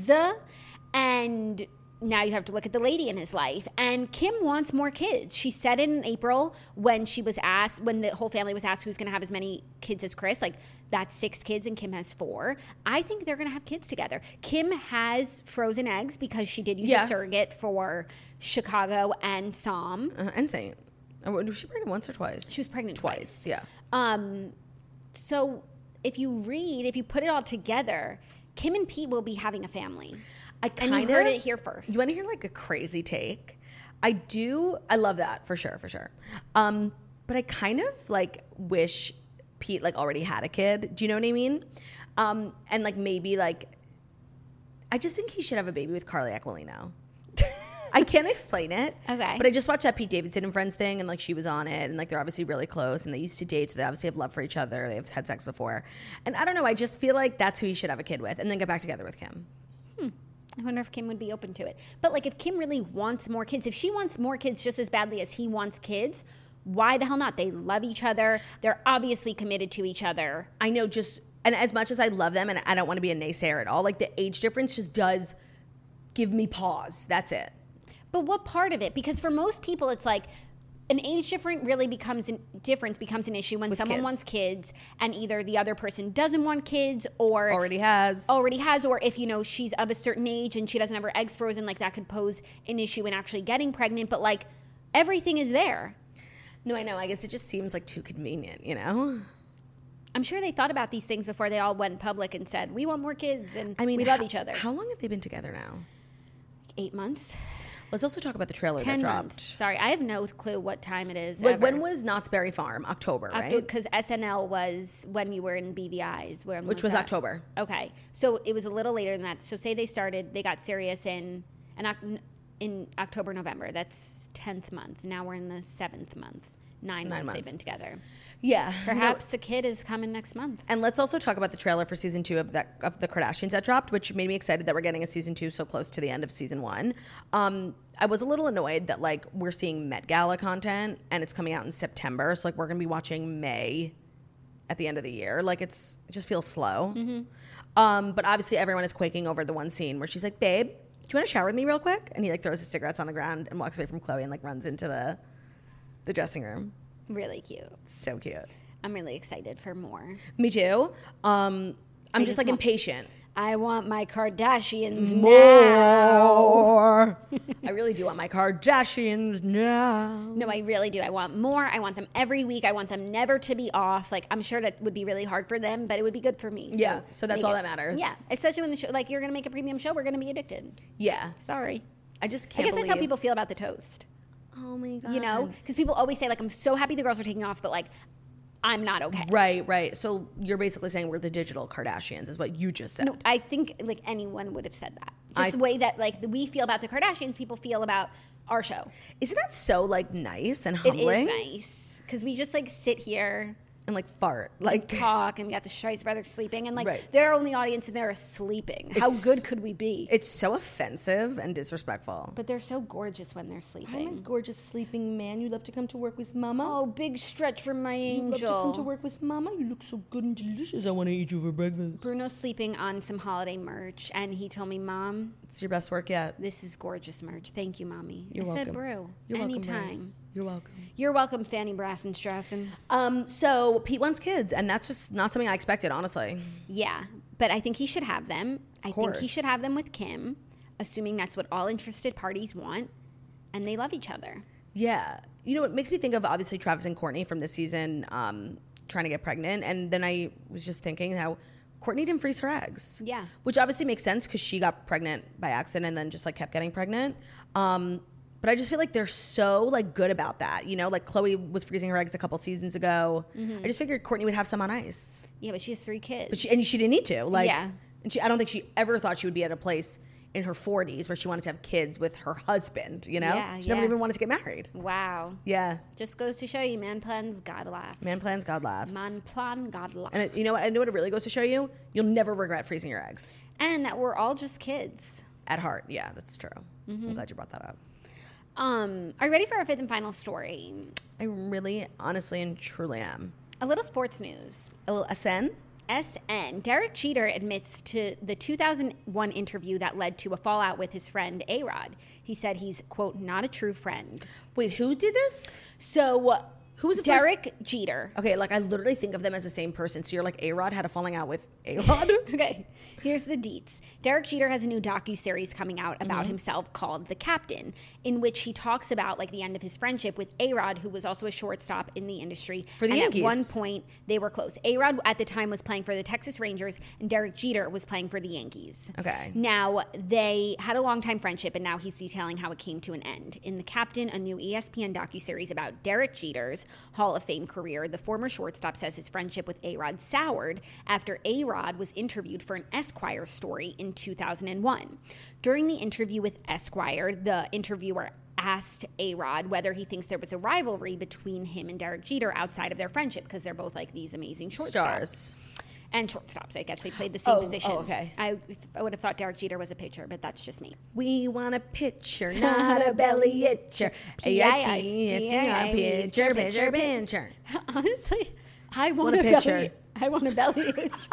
and now you have to look at the lady in his life. And Kim wants more kids. She said it in April when she was asked, when the whole family was asked who's going to have as many kids as Chris. Like, that's six kids and Kim has four. I think they're going to have kids together. Kim has frozen eggs because she did use Yeah. a surrogate for Chicago and Psalm. Uh, and Saint. Uh, Was she pregnant once or twice? She was pregnant twice. twice. Yeah. Um, so if you read, if you put it all together, Kim and Pete will be having a family. I kind And of you heard it here first. You want to hear like a crazy take? I do. I love that for sure, for sure. Um, but I kind of like wish Pete like already had a kid. Do you know what I mean? Um, and like maybe like, I just think he should have a baby with Carly Aquilino. I can't explain it. Okay. But I just watched that Pete Davidson and Friends thing, and like she was on it, and like they're obviously really close, and they used to date, so they obviously have love for each other. They've had sex before, and I don't know. I just feel like that's who he should have a kid with, and then get back together with Kim. I wonder if Kim would be open to it. But like, if Kim really wants more kids, if she wants more kids just as badly as he wants kids, why the hell not? They love each other. They're obviously committed to each other. I know, just, and as much as I love them, and I don't want to be a naysayer at all, like the age difference just does give me pause. That's it. But what part of it? Because for most people, it's like an age difference really becomes an difference becomes an issue when With someone kids. wants kids and either the other person doesn't want kids or Already has. already has, or if, you know, she's of a certain age and she doesn't have her eggs frozen, like that could pose an issue in actually getting pregnant. But like, everything is there. No, I know. I guess it just seems like too convenient, you know? I'm sure they thought about these things before they all went public and said, we want more kids and I mean, we love how- each other. How long have they been together now? Eight months? Let's also talk about the trailer Ten that dropped. months. Sorry, I have no clue what time it is. Like, when was Knott's Berry Farm? October, right? Because S N L was when you were in B V Is. When Which was that? October. Okay, so it was a little later than that. So say they started, they got serious in in, Oc- in October, November. That's tenth month. Now we're in the seventh month. Nine, Nine months, months. they've been together. Yeah. Perhaps a kid is coming next month. And let's also talk about the trailer for season two of that of the Kardashians that dropped, which made me excited that we're getting a season two so close to the end of season one. Um, I was a little annoyed that like we're seeing Met Gala content and it's coming out in September, so like we're gonna be watching May at the end of the year. Like it's it just feels slow. Mm-hmm. Um, but obviously everyone is quaking over the one scene where she's like, "Babe, do you want to shower with me real quick?" And he like throws his cigarettes on the ground and walks away from Chloe and like runs into the the dressing room. Really cute. So cute. I'm really excited for more. Me too. Um, I'm I just, just like want- impatient. I want my Kardashians now. More. I really do want my Kardashians now. No, I really do. I want more. I want them every week. I want them never to be off. Like, I'm sure that would be really hard for them, but it would be good for me. Yeah, so that's make all it- that matters. Yeah, especially when the show, like, you're going to make a premium show, we're going to be addicted. Yeah. Sorry. I just I can't guess believe. that's how people feel about the toast. Oh my God. You know? Because people always say, like, I'm so happy the girls are taking off, but, like, I'm not okay. Right, right. So you're basically saying we're the digital Kardashians is what you just said. No, I think like anyone would have said that. Just I, the way that like we feel about the Kardashians, people feel about our show. Isn't that so like nice and humbling? It is nice because we just like sit here and like fart, like talk, and got the Scheisse brothers sleeping, and like right. their only audience and they're sleeping. How It's, good could we be? It's so offensive and disrespectful. But they're so gorgeous when they're sleeping. I'm a gorgeous sleeping man. You love to come to work with Mama. Oh, big stretch for my angel. You love to come to work with Mama. You look so good and delicious. I want to eat you for breakfast. Bruno's sleeping on some holiday merch, and he told me, "Mom, it's your best work yet. This is gorgeous merch. Thank you, Mommy." You're I welcome. said, "Brew, You're anytime." welcome, You're welcome. You're welcome, Fanny Brassenstrassen. Um, so Pete wants kids, and that's just not something I expected, honestly. Yeah, but I think he should have them. I think he course. should have them with Kim, assuming that's what all interested parties want, and they love each other. Yeah. You know, it makes me think of, obviously, Travis and Courtney from this season um, trying to get pregnant, and then I was just thinking how Courtney didn't freeze her eggs. Yeah. Which obviously makes sense because she got pregnant by accident and then just, like, kept getting pregnant. Um, but I just feel like they're so, like, good about that. You know, like, Khloe was freezing her eggs a couple seasons ago. Mm-hmm. I just figured Courtney would have some on ice. Yeah, but she has three kids. But she, and she didn't need to. Like, yeah. And she, I don't think she ever thought she would be at a place in her forties where she wanted to have kids with her husband, you know? Yeah, she yeah. never even wanted to get married. Wow. Yeah. Just goes to show you, man plans, God laughs. Man plans, God laughs. Man plan, God laughs. And it, you know what? I know what it really goes to show you? You'll never regret freezing your eggs. And that we're all just kids. At heart. Yeah, that's true. Mm-hmm. I'm glad you brought that up. Um, are you ready for our fifth and final story? I really, honestly, and truly am. A little sports news. A little S N? S N. Derek Jeter admits to the two thousand one interview that led to a fallout with his friend A-Rod. He said he's, quote, not a true friend. Wait, who did this? So, who was the Derek first? Jeter. Okay, like I literally think of them as the same person. So you're like, A-Rod had a falling out with A-Rod? Okay, here's the deets. Derek Jeter has a new docuseries coming out about Mm-hmm. himself called The Captain, in which he talks about like the end of his friendship with A-Rod, who was also a shortstop in the industry. For the and Yankees. At one point, they were close. A-Rod at the time was playing for the Texas Rangers, and Derek Jeter was playing for the Yankees. Okay. Now, they had a long-time friendship, and now he's detailing how it came to an end. In The Captain, a new E S P N docuseries about Derek Jeter's Hall of Fame career, the former shortstop says his friendship with A-Rod soured after A-Rod was interviewed for an Esquire story in two thousand one. During the interview with Esquire, the interviewer asked A-Rod whether he thinks there was a rivalry between him and Derek Jeter outside of their friendship, because they're both like these amazing shortstops. Stars. And shortstops, I guess they played the same Oh, position. oh, okay. I, I would have thought Derek Jeter was a pitcher, but that's just me. We want a pitcher, not a belly itcher. A I T S E R, pitcher, pitcher, pitcher. Honestly, I want, Want a a pitcher. belly. I want a belly itch.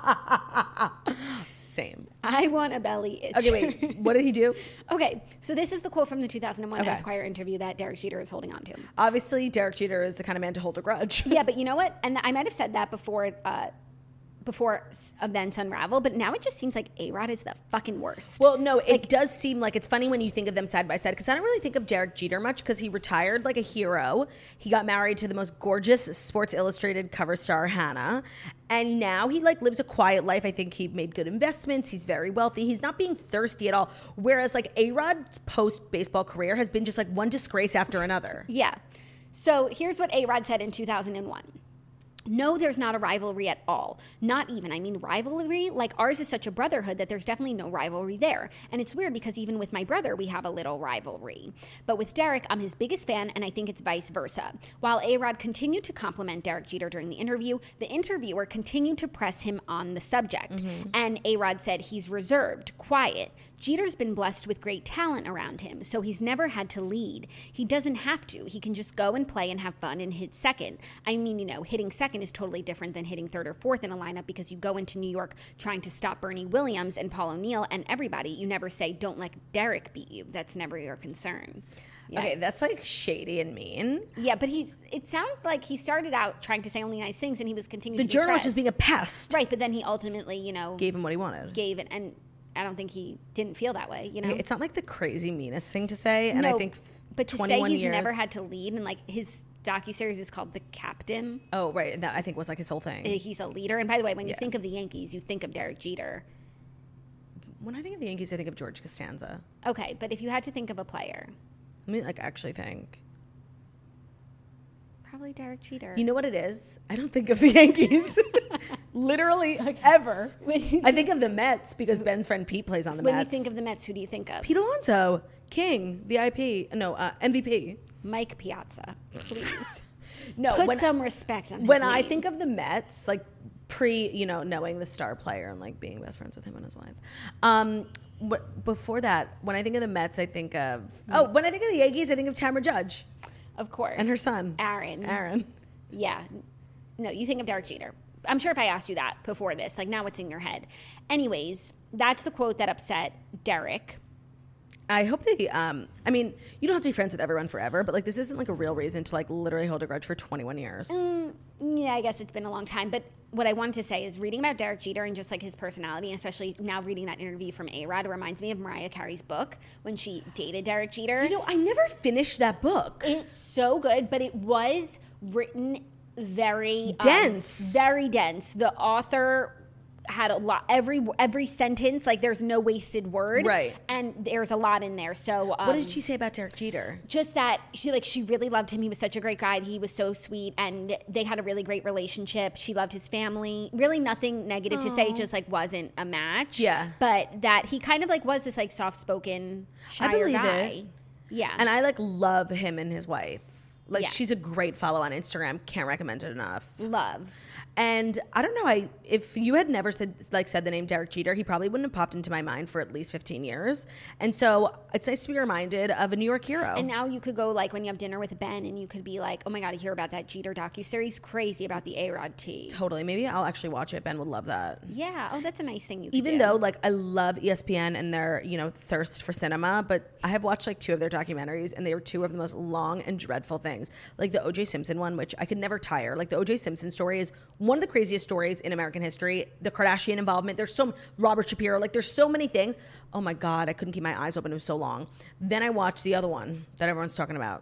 Same. I want a belly itch. Okay, wait. What did he do? Okay, so this is the quote from the two thousand one Okay. Esquire interview that Derek Jeter is holding on to. Obviously, Derek Jeter is the kind of man to hold a grudge. Yeah, but you know what? And I might have said that before uh, before events unravel, but now it just seems like A-Rod is the fucking worst. Well, no, it does seem like it's funny when you think of them side by side, because I don't really think of Derek Jeter much, because he retired like a hero. He got married to the most gorgeous Sports Illustrated cover star, Hannah. And now he like lives a quiet life. I think he made good investments. He's very wealthy. He's not being thirsty at all. Whereas like A-Rod's post-baseball career has been just like one disgrace after another. Yeah. So here's what A-Rod said in two thousand one. No, there's not a rivalry at all. Not even. I mean, rivalry? Like, ours is such a brotherhood that there's definitely no rivalry there. And it's weird because even with my brother, we have a little rivalry. But with Derek, I'm his biggest fan, and I think it's vice versa. While A-Rod continued to compliment Derek Jeter during the interview, the interviewer continued to press him on the subject. Mm-hmm. And A-Rod said he's reserved, quiet. Jeter's been blessed with great talent around him, so he's never had to lead. He doesn't have to. He can just go and play and have fun and hit second. I mean, you know, hitting second is totally different than hitting third or fourth in a lineup, because you go into New York trying to stop Bernie Williams and Paul O'Neill and everybody. You never say, don't let Derek beat you. That's never your concern. Yikes. Okay, that's like shady and mean. Yeah, but he's. It sounds like he started out trying to say only nice things, and he was continuing The to be journalist pressed. was being a pest. Right, but then he ultimately, you know, Gave him what he wanted. gave it, and I don't think he didn't feel that way, you know? It's not like the crazy meanest thing to say, and No, I think but to say twenty-one he's years, never had to lead, and like his docuseries is called The Captain. Oh, right. That I think was like his whole thing. He's a leader. And by the way, when you Yeah. think of the Yankees, you think of Derek Jeter. When I think of the Yankees, I think of George Costanza. Okay, but if you had to think of a player, Let me like actually think. probably Derek Jeter. You know what it is? I don't think of the Yankees. Literally ever. I think of the Mets because Ben's friend Pete plays on so the when Mets. you think of the Mets, who do you think of? Pete Alonso, King, V I P, no, uh, M V P. Mike Piazza, please. No, Put when, some respect on his when name. I think of the Mets, like pre, you know, knowing the star player and like being best friends with him and his wife. Um, but before that, when I think of the Mets, I think of oh, when I think of the Yankees, I think of Tamara Judge. Of course. And her son. Aaron. Aaron. Yeah. No, you think of Derek Jeter. I'm sure if I asked you that before this, like now it's in your head. Anyways, that's the quote that upset Derek. I hope they, um, I mean, you don't have to be friends with everyone forever, but like this isn't like a real reason to like literally hold a grudge for twenty-one years. Mm, yeah, I guess it's been a long time. But what I wanted to say is reading about Derek Jeter and just like his personality, and especially now reading that interview from A-Rod, it reminds me of Mariah Carey's book when she dated Derek Jeter. You know, I never finished that book. It's so good, but it was written very dense. Um, very dense. The author had a lot, every every sentence, like there's no wasted word. Right. And there's a lot in there. So um, what did she say about Derek Jeter? Just that she like she really loved him. He was such a great guy. He was so sweet, and they had a really great relationship. She loved his family. Really nothing negative to say, just like wasn't a match. Yeah. But that he kind of like was this like soft-spoken, shyer I believe guy. it. Yeah. And I like love him and his wife. Like Yeah. she's a great follow on Instagram. Can't recommend it enough. Love. And I don't know, I if you had never said like said the name Derek Jeter, he probably wouldn't have popped into my mind for at least fifteen years. And so it's nice to be reminded of a New York hero. And now you could go like when you have dinner with Ben and you could be like, oh my God, I hear about that Jeter docuseries. Crazy about the A-Rod tea. Totally. Maybe I'll actually watch it. Ben would love that. Yeah. Oh, that's a nice thing you could Even do. though like I love E S P N and their, you know, thirst for cinema, but I have watched like two of their documentaries and they were two of the most long and dreadful things. Like the O J Simpson one, which I could never tire. Like the O J Simpson story is one of the craziest stories in American history. The Kardashian involvement. There's so Robert Shapiro. Like there's so many things. Oh my God, I couldn't keep my eyes open. It was so long. Then I watched the other one that everyone's talking about.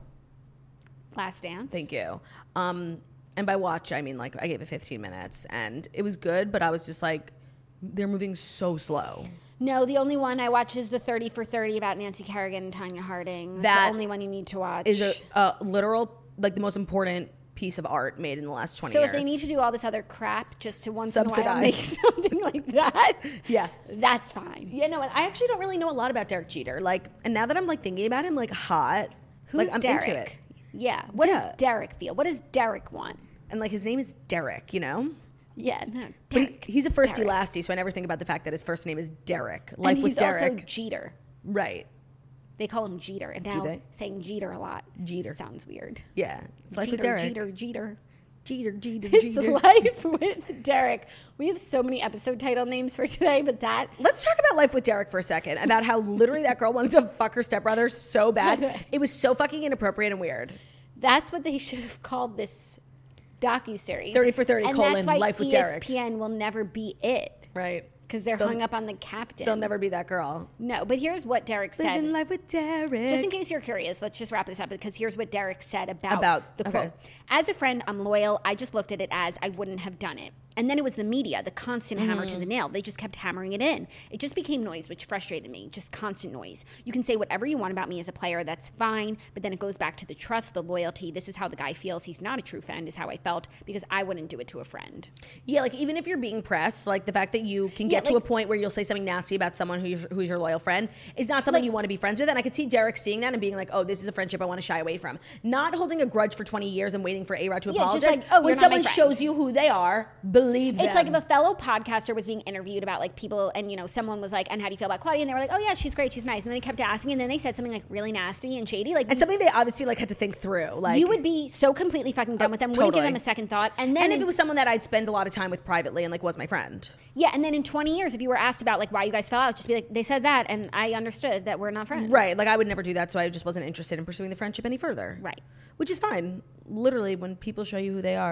Last Dance. Thank you. Um, and by watch, I mean like I gave it fifteen minutes and it was good, but I was just like, they're moving so slow. No, the only one I watch is the thirty for thirty about Nancy Kerrigan and Tanya Harding. That's That the only one you need to watch. Is a, a literal, like the most important piece of art made in the last twenty so years. if they need to do all this other crap just to once in a while Subsidize. make something like that, Yeah. that's fine. Yeah, no, and I actually don't really know a lot about Derek Jeter. Like, and now that I'm like thinking about him, like hot, Who's like I'm Derek? into it. Yeah. What Yeah. does Derek feel? What does Derek want? And like his name is Derek, you know? Yeah, no, But Derek. he, he's a firsty Derek. lasty, so I never think about the fact that his first name is Derek. Life and with he's Derek. also Jeter. Right. They call him Jeter, and Do now they? saying Jeter a lot Jeter. sounds weird. Yeah. It's Life Jeter, with Derek. Jeter, Jeter. Jeter, Jeter, It's Jeter. Life with Derek. We have so many episode title names for today, but that Let's talk about Life with Derek for a second. About how literally that girl wanted to fuck her stepbrother so bad. It was so fucking inappropriate and weird. that's what they should have called this docuseries. thirty for thirty, and colon, that's why Life with E S Derek. P N will never be it Right. because they're They'll- hung up on the captain. They'll never be that girl. No, but here's what Derek said. Living life with Derek. Just in case you're curious, let's just wrap this up because here's what Derek said about, About- the okay. quote. As a friend, I'm loyal. I just looked at it as I wouldn't have done it. And then it was the media, the constant hammer Mm-hmm. to the nail. They just kept hammering it in. It just became noise, which frustrated me. Just constant noise. You can say whatever you want about me as a player, that's fine. But then it goes back to the trust, the loyalty. This is how the guy feels. He's not a true friend, is how I felt, because I wouldn't do it to a friend. Yeah, like even if you're being pressed, like the fact that you can Yeah, get to like- a point where you'll say something nasty about someone who's, who's your loyal friend is not something Like- you want to be friends with. And I could see Derek seeing that and being like, oh, this is a friendship I want to shy away from. Not holding a grudge for twenty years and waiting for A-Rod to Yeah, just apologize. like, oh, when you're not my someone friend. shows you who they are, believe them. It's like if a fellow podcaster was being interviewed about like people and, you know, someone was like, and how do you feel about Claudia? And they were like, oh yeah, she's great, she's nice. And then they kept asking and then they said something like really nasty and shady. Like, and something they obviously like had to think through. Like you would be so completely fucking done Uh, with them, wouldn't give totally. them a second thought. And then, and if in- it was someone that I'd spend a lot of time with privately and like was my friend. yeah, and then in twenty years, if you were asked about like why you guys fell out, just be like, they said that and I understood that we're not friends. Right. Like I would never do that. So I just wasn't interested in pursuing the friendship any further. Right. Which is fine. Literally, when people show you who they are,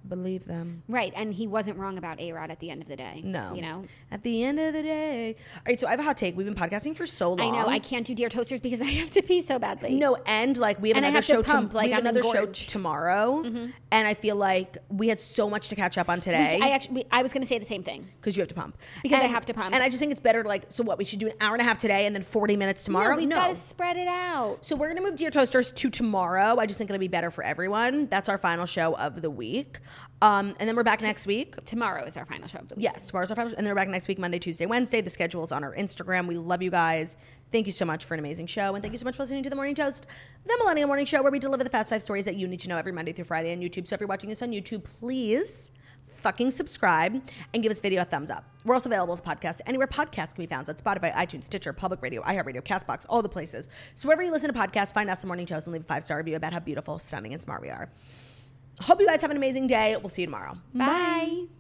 Believe them. Right. And he wasn't wrong about A-Rod at the end of the day. No. You know? At the end of the day. All right, so I have a hot take. We've been podcasting for so long. I know. I can't do Dear Toasters because I have to pee so badly. No, and like we have And I another have to show pump, tom- like, we have I'm another show engorged. tomorrow. Mm-hmm. And I feel like we had so much to catch up on today. We, I actually, we, I was going to say the same thing. Because you have to pump. Because I And- have to pump. And I just think it's better to like, so what, we should do an hour and a half today and then forty minutes tomorrow? No, we've No. got to spread it out. So we're going to move Dear Toasters to tomorrow. I just think it'll be better for everyone. That's our final show of the week. Um, and then we're back next week. Tomorrow is our final show of the week. Yes, tomorrow's our final show. And then we're back next week, Monday, Tuesday, Wednesday. The schedule is on our Instagram. We love you guys. Thank you so much for an amazing show. And thank you so much for listening to The Morning Toast, the Millennial Morning Show, where we deliver the fast five stories that you need to know every Monday through Friday on YouTube. So if you're watching this on YouTube, please fucking subscribe and give us video a thumbs up. We're also available as a podcast anywhere podcasts can be found. So at Spotify, iTunes, Stitcher, Public Radio, iHeartRadio, CastBox, all the places. So wherever you listen to podcasts, find us The Morning Toast and leave a five-star review about how beautiful, stunning, and smart we are. Hope you guys have an amazing day. We'll see you tomorrow. Bye. Bye.